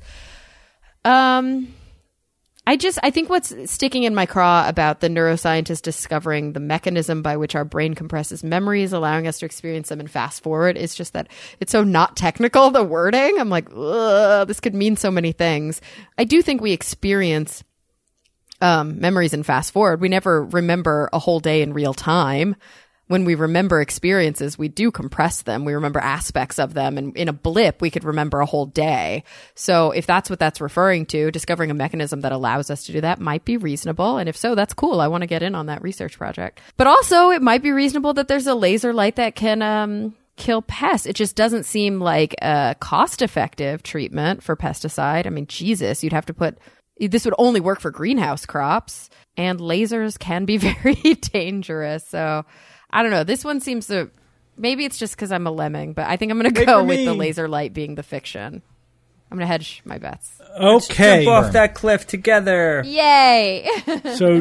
Speaker 4: I think what's sticking in my craw about the neuroscientist discovering the mechanism by which our brain compresses memories, allowing us to experience them in fast forward, is just that it's so not technical, the wording. I'm like, ugh, this could mean so many things. I do think we experience memories in fast forward. We never remember a whole day in real time. When we remember experiences, we do compress them. We remember aspects of them. And in a blip, we could remember a whole day. So if that's what that's referring to, discovering a mechanism that allows us to do that might be reasonable. And if so, that's cool. I want to get in on that research project. But also, it might be reasonable that there's a laser light that can kill pests. It just doesn't seem like a cost-effective treatment for pesticide. I mean, Jesus, you'd have to put... This would only work for greenhouse crops. And lasers can be very dangerous. So... I don't know. This one seems to... Maybe it's just because I'm a lemming, but I think I'm going to go with the laser light being the fiction. I'm going to hedge my bets.
Speaker 2: Okay.
Speaker 3: Jump off that cliff together.
Speaker 4: Yay!
Speaker 2: So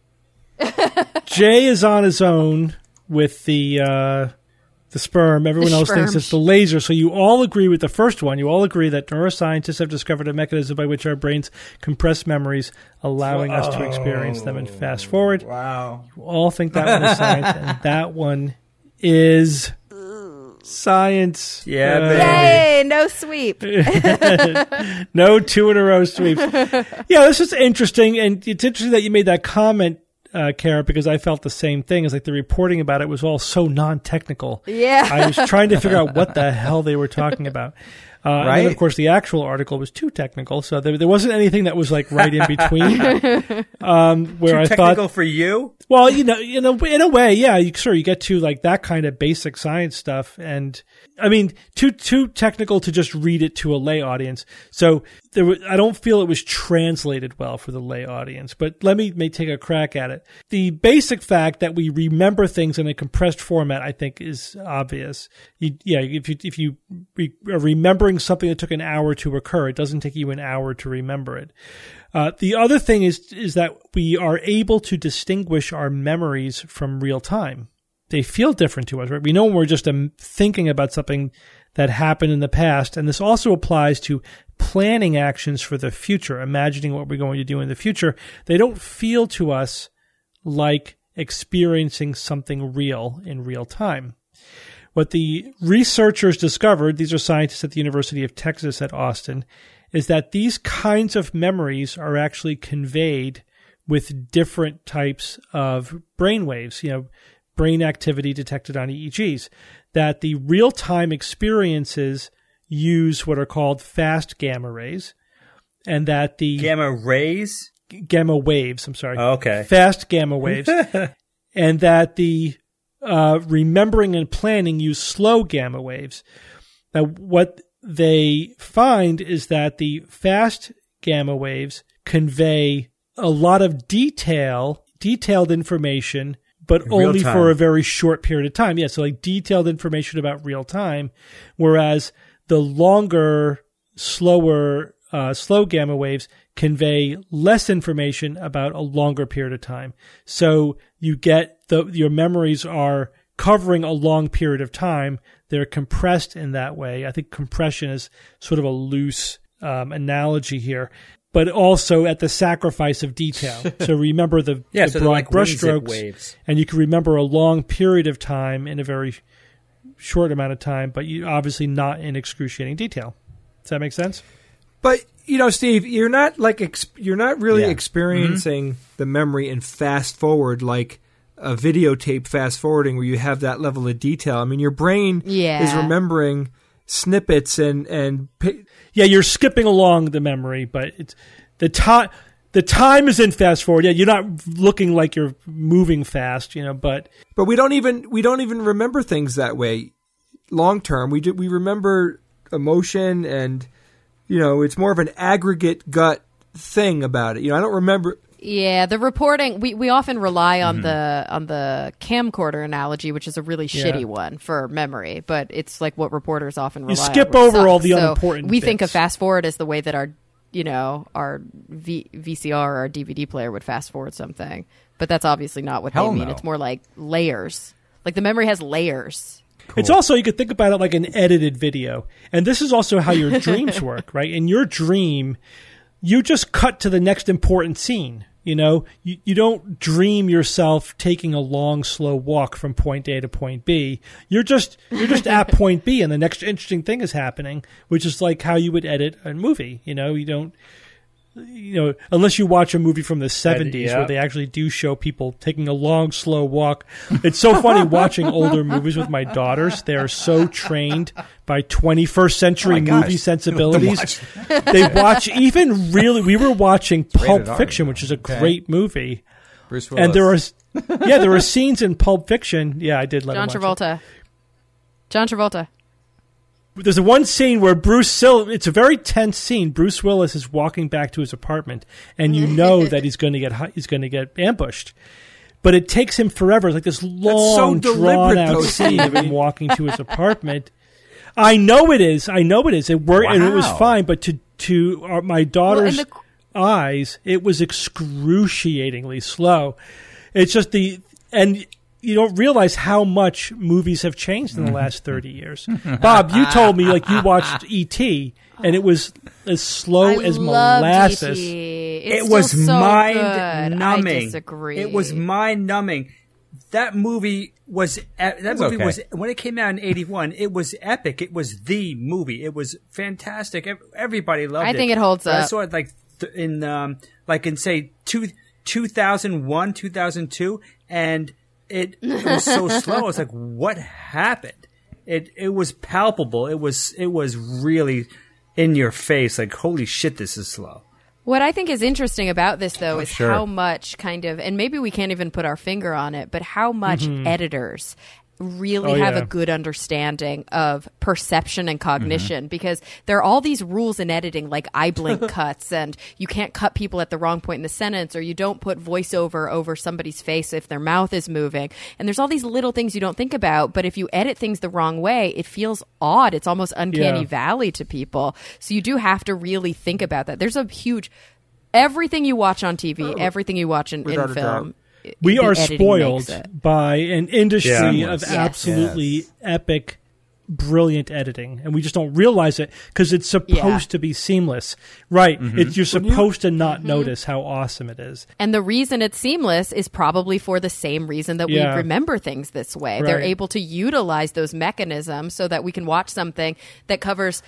Speaker 2: Jay is on his own with the sperm. Everyone else thinks it's the laser. So you all agree with the first one. You all agree that neuroscientists have discovered a mechanism by which our brains compress memories, allowing us to experience them and fast forward.
Speaker 5: Wow.
Speaker 2: You all think that one is science, and that one is science.
Speaker 3: Yeah, baby.
Speaker 4: Yay! No sweep.
Speaker 2: No 2 in a row sweeps. Yeah, this is interesting, and it's interesting that you made that comment, Kara, because I felt the same thing. It's like the reporting about it was all so non-technical.
Speaker 4: Yeah.
Speaker 2: I was trying to figure out what the hell they were talking about. And
Speaker 5: Right.
Speaker 2: then, of course, the actual article was too technical, so there wasn't anything that was like right in between. Where I
Speaker 3: Technical
Speaker 2: thought,
Speaker 3: for you?
Speaker 2: well, in a way, yeah, you get to like that kind of basic science stuff, and I mean, too technical to just read it to a lay audience. So I don't feel it was translated well for the lay audience. But let me take a crack at it. The basic fact that we remember things in a compressed format, I think, is obvious. If you are remembering something that took an hour to occur, it doesn't take you an hour to remember it. The other thing is that we are able to distinguish our memories from real time. They feel different to us, right? We know when we're just thinking about something that happened in the past. And this also applies to planning actions for the future, imagining what we're going to do in the future. They don't feel to us like experiencing something real in real time. What the researchers discovered, these are scientists at the University of Texas at Austin, is that these kinds of memories are actually conveyed with different types of brain waves, brain activity detected on EEGs, that the real-time experiences use what are called fast gamma rays, and that the
Speaker 3: Gamma rays?
Speaker 2: Gamma waves, I'm sorry.
Speaker 3: Oh, okay.
Speaker 2: Fast gamma waves. And that the remembering and planning use slow gamma waves. Now, what they find is that the fast gamma waves convey a lot of detailed information, but only for a very short period of time. Yeah, so like detailed information about real time, whereas the longer, slow gamma waves convey less information about a longer period of time. So you get your memories are covering a long period of time. They're compressed in that way. I think compression is sort of a loose analogy here, but also at the sacrifice of detail. So remember the
Speaker 3: so
Speaker 2: broad
Speaker 3: like
Speaker 2: brushstrokes,
Speaker 3: waves.
Speaker 2: And you can remember a long period of time in a very short amount of time, but you obviously not in excruciating detail. Does that make sense?
Speaker 6: But Steve, you're not really experiencing the memory in fast forward like a videotape fast forwarding where you have that level of detail. I mean, your brain is remembering snippets and
Speaker 2: you're skipping along the memory, but it's the time is in fast forward. Yeah, you're not looking like you're moving fast, but
Speaker 6: we don't even remember things that way long term. We remember emotion and it's more of an aggregate gut thing about it. I don't remember.
Speaker 4: Yeah, the reporting, we often rely on the camcorder analogy, which is a really shitty one for memory, but it's like what reporters often rely on.
Speaker 2: You skip over all the unimportant
Speaker 4: We
Speaker 2: bits.
Speaker 4: think of fast forward as the way that our VCR or our DVD player would fast forward something, but that's obviously not what they mean.
Speaker 5: No.
Speaker 4: It's more like layers. Like the memory has layers.
Speaker 2: Cool. It's also, you could think about it like an edited video. And this is also how your dreams work, right? In your dream, you just cut to the next important scene. You don't dream yourself taking a long, slow walk from point A to point B. You're just at point B, and the next interesting thing is happening, which is like how you would edit a movie. You don't, unless you watch a movie from the 70s where they actually do show people taking a long, slow walk. It's so funny watching older movies with my daughters. They are so trained by 21st century movie sensibilities. They watch we were watching Pulp Fiction, which is a great movie.
Speaker 5: Bruce Willis.
Speaker 2: And there are scenes in Pulp Fiction. Yeah, I did let him watch it.
Speaker 4: John Travolta.
Speaker 2: There's one scene where it's a very tense scene. Bruce Willis is walking back to his apartment, and you know that he's going to get ambushed. But it takes him forever. It's like this long, drawn-out scene of him walking to his apartment. I know it is. It worked, and it was fine. But to my daughter's eyes, it was excruciatingly slow. It's just you don't realize how much movies have changed in the last 30 years. Bob, you told me you watched E.T. and it was as slow as molasses.
Speaker 3: It was mind-numbing.
Speaker 4: I disagree.
Speaker 3: It was mind-numbing. That movie was when it came out in 81. It was epic. It was the movie. It was fantastic. Everybody loved it.
Speaker 4: I think it holds up.
Speaker 3: I saw it in say 2001, 2002, and it was so slow. I was like, what happened? it was palpable. It was really in your face. Like, holy shit, this is slow.
Speaker 4: What I think is interesting about this, though, is how much kind of, and maybe we can't even put our finger on it, but how much editors really have a good understanding of perception and cognition, because there are all these rules in editing, like eye blink cuts, and you can't cut people at the wrong point in the sentence, or you don't put voiceover over somebody's face if their mouth is moving. And there's all these little things you don't think about, but if you edit things the wrong way, it feels odd. It's almost uncanny valley to people. So you do have to really think about that. There's a huge, everything you watch on TV, everything you watch in film,
Speaker 2: we are spoiled by an industry of absolutely epic, brilliant editing, and we just don't realize it because it's supposed to be seamless. Right. You're supposed to not notice how awesome it is.
Speaker 4: And the reason it's seamless is probably for the same reason that we remember things this way. Right. They're able to utilize those mechanisms so that we can watch something that covers,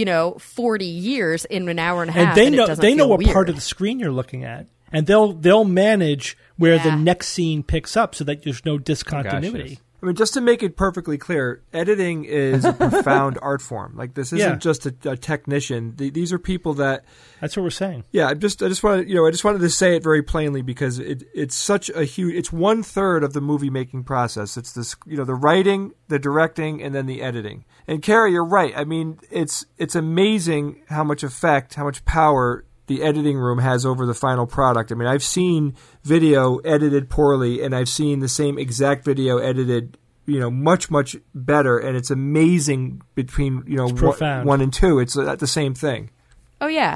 Speaker 4: 40 years in an hour and a half.
Speaker 2: And they know what part of the screen you're looking at. And they'll manage where the next scene picks up so that there's no discontinuity.
Speaker 6: I mean, just to make it perfectly clear, editing is a profound art form. Like, this isn't just a technician. These are people that.
Speaker 2: That's what we're saying.
Speaker 6: Yeah, I just wanted to say it very plainly because it's such a huge. It's 1/3 of the movie making process. It's this, the writing, the directing, and then the editing. And Carrie, you're right. I mean, it's amazing how much effect, how much power the editing room has over the final product. I mean, I've seen video edited poorly, and I've seen the same exact video edited, much, much better, and it's amazing between, 1 and 2. It's the same thing.
Speaker 4: Oh, yeah.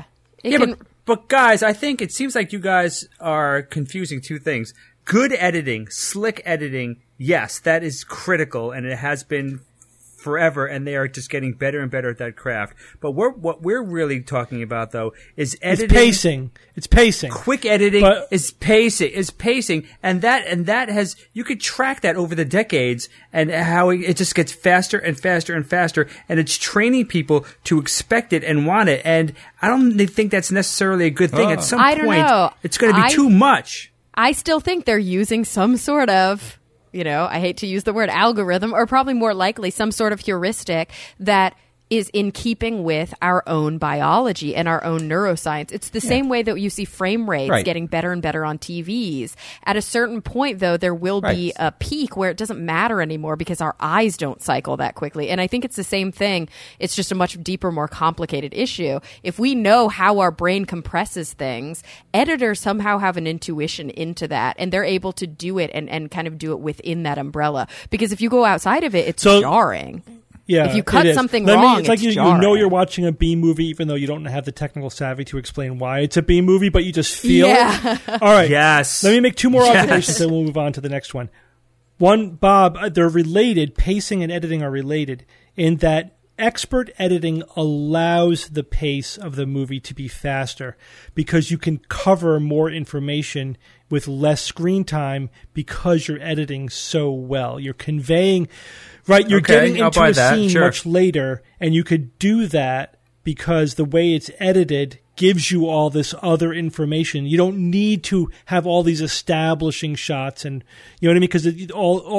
Speaker 3: But guys, I think it seems like you guys are confusing two things. Good editing, slick editing, yes, that is critical, and it has been forever, and they are just getting better and better at that craft. But what we're really talking about, though, is editing.
Speaker 2: It's pacing.
Speaker 3: Quick editing is pacing, and that has, you could track that over the decades, and how it just gets faster and faster and faster, and it's training people to expect it and want it. And I don't think that's necessarily a good thing. At some point, it's going to be too much.
Speaker 4: I still think they're using some sort of, I hate to use the word algorithm, or probably more likely some sort of heuristic that is in keeping with our own biology and our own neuroscience. It's the same way that you see frame rates getting better and better on TVs. At a certain point, though, there will be a peak where it doesn't matter anymore because our eyes don't cycle that quickly. And I think it's the same thing. It's just a much deeper, more complicated issue. If we know how our brain compresses things, editors somehow have an intuition into that, and they're able to do it and kind of do it within that umbrella. Because if you go outside of it, it's jarring.
Speaker 2: Yeah,
Speaker 4: if you cut something wrong,
Speaker 2: it's like you know you're watching a B movie, even though you don't have the technical savvy to explain why it's a B movie, but you just feel it. All right.
Speaker 3: Yes.
Speaker 2: Let me make two more observations, and we'll move on to the next one. One, Bob, they're related. Pacing and editing are related in that expert editing allows the pace of the movie to be faster because you can cover more information with less screen time because you're editing so well. You're conveying, you're getting into a scene much later, and you could do that because the way it's edited gives you all this other information. You don't need to have all these establishing shots, and you know what I mean? Because it's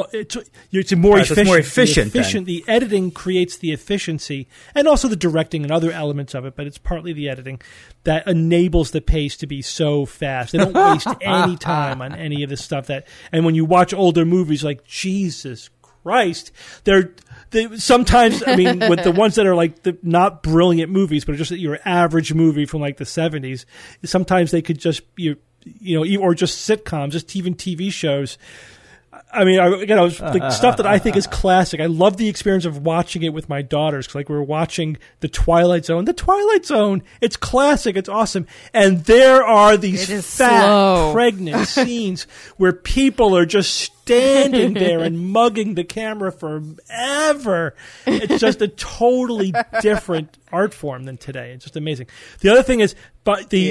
Speaker 2: more efficient.
Speaker 3: It's more efficient.
Speaker 2: The editing creates the efficiency, and also the directing and other elements of it. But it's partly the editing that enables the pace to be so fast. They don't waste any time on any of this stuff. And when you watch older movies, like Jesus Christ, sometimes, I mean, with the ones that are like not brilliant movies, but just your average movie from like the 70s, sometimes they could just be, or just sitcoms, just even TV shows. I mean, the stuff that I think is classic. I love the experience of watching it with my daughters. 'Cause like we were watching The Twilight Zone. The Twilight Zone, it's classic. It's awesome. And there are these fat, pregnant scenes where people are just standing there and mugging the camera forever. It's just a totally different art form than today. It's just amazing. The other thing is, but the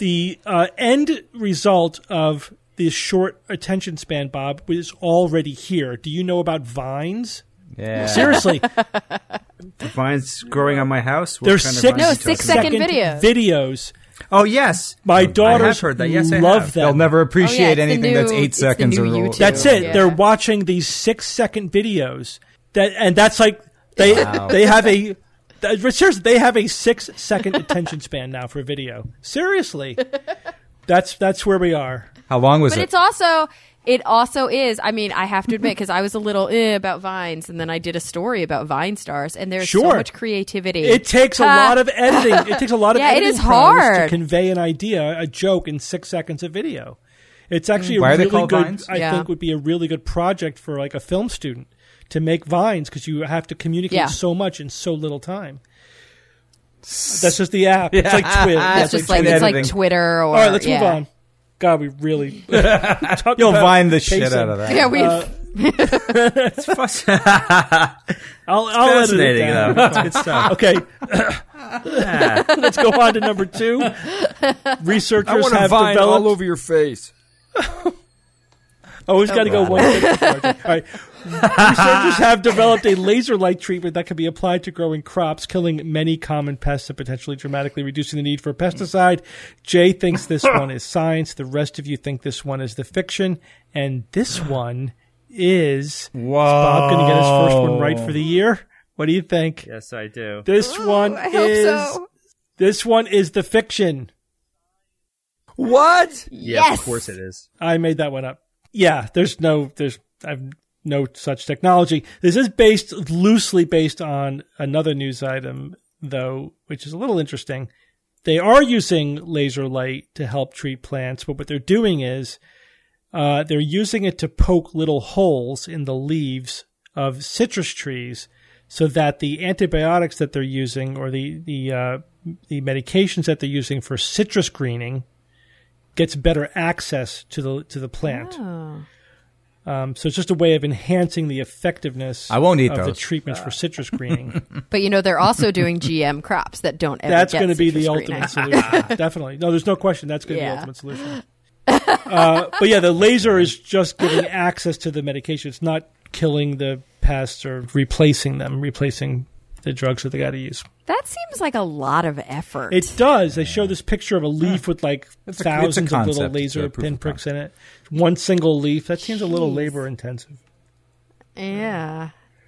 Speaker 2: end result of the short attention span, Bob, is already here. Do you know about Vines?
Speaker 5: Yeah.
Speaker 2: Seriously.
Speaker 3: The Vines growing on my house?
Speaker 2: There's
Speaker 4: 6-second
Speaker 2: videos.
Speaker 3: Oh, yes.
Speaker 2: My daughters
Speaker 3: I have heard that. Yes, I
Speaker 2: love
Speaker 3: have.
Speaker 2: them.
Speaker 5: They'll never appreciate anything that's 8 seconds or older.
Speaker 2: That's it. Yeah. They're watching these 6-second videos. That's like They have a seriously, they have a 6-second attention span now for video. Seriously, that's where we are.
Speaker 5: How long was
Speaker 4: But
Speaker 5: it?
Speaker 4: it also is. I mean, I have to admit, because I was a little about Vines, and then I did a story about Vine stars, and there's so much creativity.
Speaker 2: It takes a lot of editing. It takes a lot of editing
Speaker 4: it is
Speaker 2: prowess
Speaker 4: hard
Speaker 2: to convey an idea, a joke, in 6 seconds of video. It's actually
Speaker 5: Why
Speaker 2: a
Speaker 5: are they
Speaker 2: really
Speaker 5: called
Speaker 2: good.
Speaker 5: Vines?
Speaker 2: I think would be a really good project for like a film student to make Vines, because you have to communicate so much in so little time. That's just the app. It's like Twitter.
Speaker 4: It's just like Twitter. Or,
Speaker 2: all right, let's move on. God, we really
Speaker 5: You'll Vine the shit out of that.
Speaker 4: Yeah, we.
Speaker 3: It's
Speaker 2: I'll
Speaker 3: fascinating,
Speaker 2: edit it
Speaker 3: though.
Speaker 2: down.
Speaker 3: It's good stuff.
Speaker 2: Okay, let's go on to number 2. Researchers
Speaker 6: I want to
Speaker 2: have
Speaker 6: Vine
Speaker 2: developed.
Speaker 6: all over your face.
Speaker 2: Always got to go one step farther. All right. Researchers have developed a laser light treatment that can be applied to growing crops, killing many common pests and potentially dramatically reducing the need for a pesticide. Jay thinks this one is science. The rest of you think this one is the fiction. And this one is Bob going to get his first one right for the year? What do you think?
Speaker 3: Yes, I do.
Speaker 2: This one This one is the fiction.
Speaker 6: What?
Speaker 3: Yeah, of course it is.
Speaker 2: I made that one up. Yeah, I've no such technology. This is loosely based on another news item, though, which is a little interesting. They are using laser light to help treat plants, but what they're doing is they're using it to poke little holes in the leaves of citrus trees so that the antibiotics that they're using, or the medications that they're using for citrus greening, gets better access to the plant.
Speaker 4: Oh.
Speaker 2: So it's just a way of enhancing the effectiveness
Speaker 5: I won't eat
Speaker 2: of the
Speaker 5: those.
Speaker 2: treatments for citrus greening.
Speaker 4: But they're also doing GM crops that don't ever
Speaker 2: That's
Speaker 4: get
Speaker 2: going to be
Speaker 4: citrus
Speaker 2: the
Speaker 4: greening.
Speaker 2: ultimate solution. Definitely. No, there's no question. That's going to be the ultimate solution. But yeah, the laser is just giving access to the medication. It's not killing the pests or replacing the drugs that they got to use.
Speaker 4: That seems like a lot of effort.
Speaker 2: It does. They show this picture of a leaf with like thousands of little
Speaker 5: concept.
Speaker 2: laser
Speaker 5: It's a proof of
Speaker 2: pinpricks in it. One single leaf. That seems a little labor intensive.
Speaker 4: Yeah.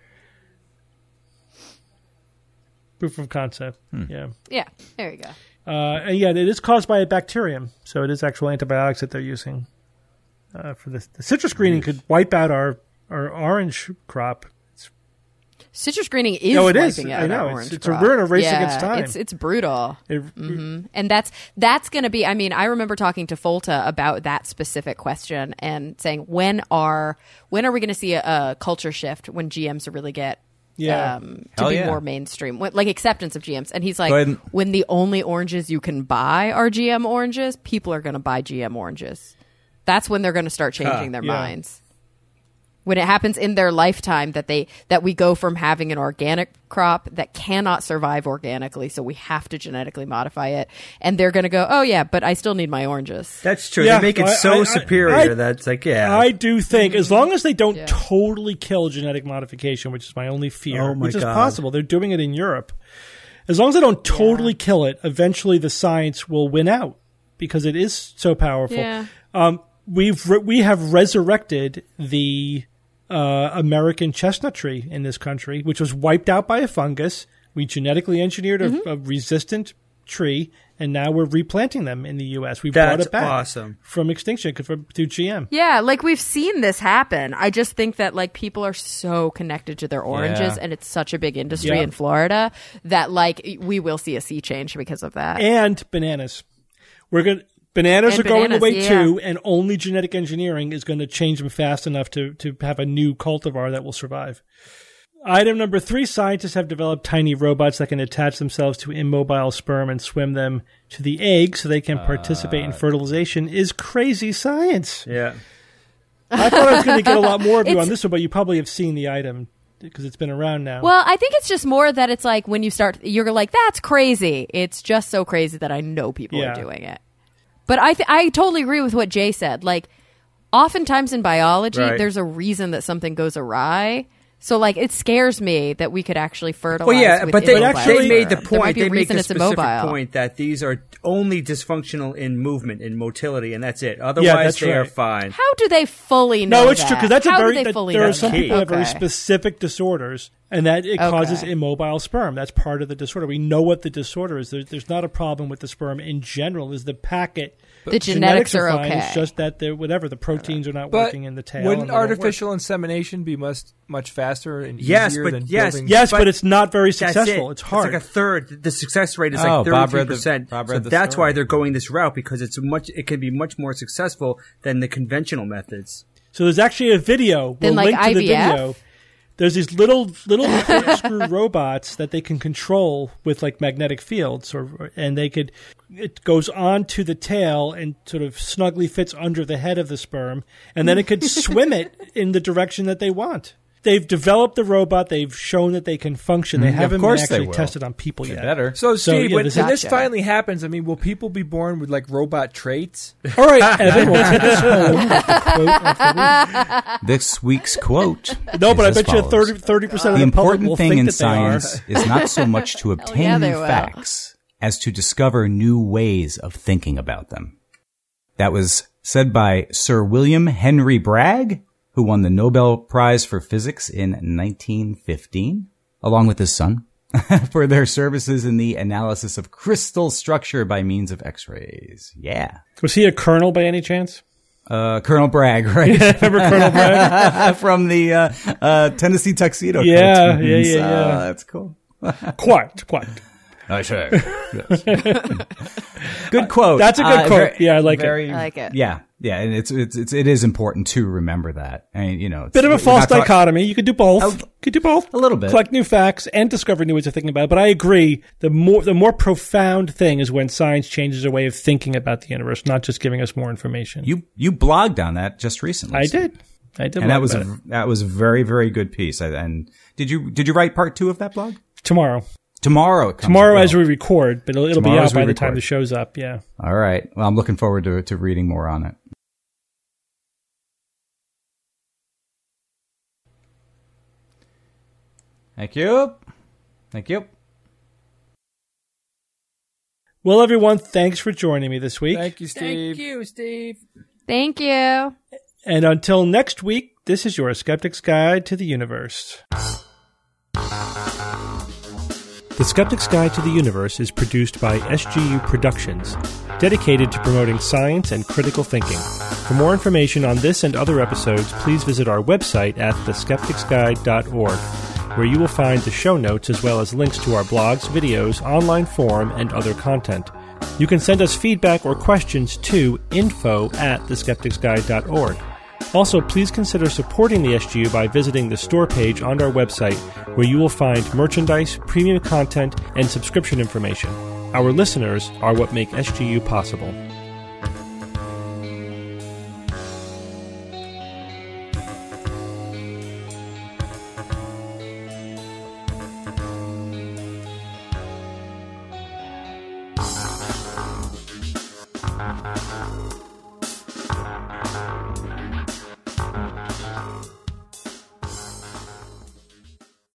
Speaker 2: Proof of concept. Yeah.
Speaker 4: Yeah. There you go.
Speaker 2: And yeah, it is caused by a bacterium, so it is actual antibiotics that they're using for this. The citrus greening could wipe out our orange crop.
Speaker 4: Citrus greening is wiping out our orange crop.
Speaker 2: We're in a race against time.
Speaker 4: It's brutal. And that's going to be, I mean, I remember talking to Folta about that specific question and saying, when are we going to see a culture shift when GMs really get to be more mainstream, like acceptance of GMs? And he's like, when the only oranges you can buy are GM oranges, people are going to buy GM oranges. That's when they're going to start changing their minds. When it happens in their lifetime that we go from having an organic crop that cannot survive organically, so we have to genetically modify it, and they're going to go, oh yeah, but I still need my oranges.
Speaker 3: That's true. They make it so superior that's like,
Speaker 2: I do think, as long as they don't totally kill genetic modification, which is my only fear, which is possible. They're doing it in Europe. As long as they don't totally kill it, eventually the science will win out because it is so powerful.
Speaker 4: Yeah.
Speaker 2: We have resurrected the American chestnut tree in this country, which was wiped out by a fungus. We genetically engineered a resistant tree, and now we're replanting them in the U.S. We brought it back from extinction through GM.
Speaker 4: Yeah, like we've seen this happen. I just think that like people are so connected to their oranges, and it's such a big industry in Florida that like we will see a sea change because of that.
Speaker 2: And bananas. Bananas are going away too, and only genetic engineering is going to change them fast enough to have a new cultivar that will survive. Item number 3, scientists have developed tiny robots that can attach themselves to immobile sperm and swim them to the egg so they can participate in fertilization. Is crazy science.
Speaker 3: Yeah.
Speaker 2: I thought I was going to get a lot more of you on this one, but you probably have seen the item because it's been around now.
Speaker 4: Well, I think it's just more that it's like when you start, you're like, that's crazy. It's just so crazy that I know people are doing it. But I totally agree with what Jay said. Like, oftentimes in biology, there's a reason that something goes awry. So, like, it scares me that we could actually fertilize.
Speaker 3: Well, yeah,
Speaker 4: with
Speaker 3: but they
Speaker 4: actually
Speaker 3: made the point.
Speaker 4: They
Speaker 3: made the specific
Speaker 4: immobile.
Speaker 3: point that these are only dysfunctional in movement, in motility, and that's it. Otherwise, they are fine.
Speaker 4: How do they fully know?
Speaker 2: No, it's true because that's
Speaker 4: there
Speaker 2: are some people who have very specific disorders And that it causes immobile sperm. That's part of the disorder. We know what the disorder is. There's not a problem with the sperm in general. Is the packet.
Speaker 4: The genetics are
Speaker 2: fine.
Speaker 4: okay.
Speaker 2: It's just that the proteins are not working in the tail.
Speaker 6: Wouldn't artificial insemination be much faster and
Speaker 3: Yes,
Speaker 6: easier
Speaker 3: but
Speaker 6: than
Speaker 3: yes,
Speaker 6: building?
Speaker 2: Yes,
Speaker 3: But
Speaker 2: but it's not very
Speaker 3: That's
Speaker 2: successful.
Speaker 3: it.
Speaker 2: It's hard.
Speaker 3: It's like a third. The success rate is
Speaker 5: Oh,
Speaker 3: like
Speaker 5: Bob read
Speaker 3: 33%.
Speaker 5: Bob
Speaker 3: So
Speaker 5: read the
Speaker 3: that's
Speaker 5: story.
Speaker 3: why they're going this route, because it can be much more successful than the conventional methods.
Speaker 2: So there's actually a video.
Speaker 4: Then,
Speaker 2: We'll
Speaker 4: like
Speaker 2: link to the
Speaker 4: IVF?
Speaker 2: video. There's these little corkscrew robots that they can control with like magnetic fields, and it goes onto the tail and sort of snugly fits under the head of the sperm, and then it could swim it in the direction that they want. They've developed the robot. They've shown that they can function. They haven't been actually tested on people yet.
Speaker 5: Better.
Speaker 6: So, Steve,
Speaker 2: yeah,
Speaker 6: when
Speaker 2: this
Speaker 6: this
Speaker 4: is-
Speaker 6: finally happens, I mean, will people be born with like robot traits?
Speaker 2: All right, Evan, we'll take us home with the quote.
Speaker 5: This week's quote.
Speaker 2: No, but I
Speaker 5: is as
Speaker 2: bet you
Speaker 5: follows.
Speaker 2: 30% of
Speaker 5: The
Speaker 2: the public
Speaker 5: important
Speaker 2: will
Speaker 5: thing
Speaker 2: think
Speaker 5: in
Speaker 2: that they are.
Speaker 5: science is not so much to obtain
Speaker 4: yeah, they
Speaker 5: new
Speaker 4: will.
Speaker 5: facts as to discover new ways of thinking about them. That was said by Sir William Henry Bragg, who won the Nobel Prize for Physics in 1915, along with his son, for their services in the analysis of crystal structure by means of X-rays. Yeah.
Speaker 2: Was he a colonel by any chance?
Speaker 5: Colonel Bragg, right?
Speaker 2: Remember Colonel Bragg?
Speaker 5: From the Tennessee Tuxedo
Speaker 2: Yeah,
Speaker 5: cartoons.
Speaker 2: yeah.
Speaker 5: That's cool.
Speaker 2: Quite.
Speaker 5: I say. Good quote.
Speaker 2: That's a good quote. Yeah, I like it.
Speaker 4: I like it.
Speaker 5: Yeah, and it is important to remember that. I mean,
Speaker 2: Bit of a
Speaker 5: we're
Speaker 2: false
Speaker 5: not talk-
Speaker 2: dichotomy. You could do both.
Speaker 5: A little bit.
Speaker 2: Collect new facts and discover new ways of thinking about it. But I agree. The more profound thing is when science changes our way of thinking about the universe, not just giving us more information.
Speaker 5: You blogged on that just recently.
Speaker 2: I did.
Speaker 5: and
Speaker 2: blog
Speaker 5: that was a very, very good piece. And did you write part 2 of that blog?
Speaker 2: Tomorrow
Speaker 5: Tomorrow out.
Speaker 2: as we record, but it'll be
Speaker 5: Tomorrow
Speaker 2: out
Speaker 5: as we
Speaker 2: by the time
Speaker 5: record.
Speaker 2: the show's up. Yeah.
Speaker 5: All right. Well, I'm looking forward to reading more on it. Thank you. Thank you.
Speaker 2: Well, everyone, thanks for joining me this week.
Speaker 6: Thank you, Steve.
Speaker 3: Thank you, Steve.
Speaker 4: Thank you.
Speaker 2: And until next week, this is your Skeptic's Guide to the Universe. The Skeptic's Guide to the Universe is produced by SGU Productions, dedicated to promoting science and critical thinking. For more information on this and other episodes, please visit our website at theskepticsguide.org, where you will find the show notes as well as links to our blogs, videos, online forum, and other content. You can send us feedback or questions to info@theskepticsguide.org. Also, please consider supporting the SGU by visiting the store page on our website, where you will find merchandise, premium content, and subscription information. Our listeners are what make SGU possible.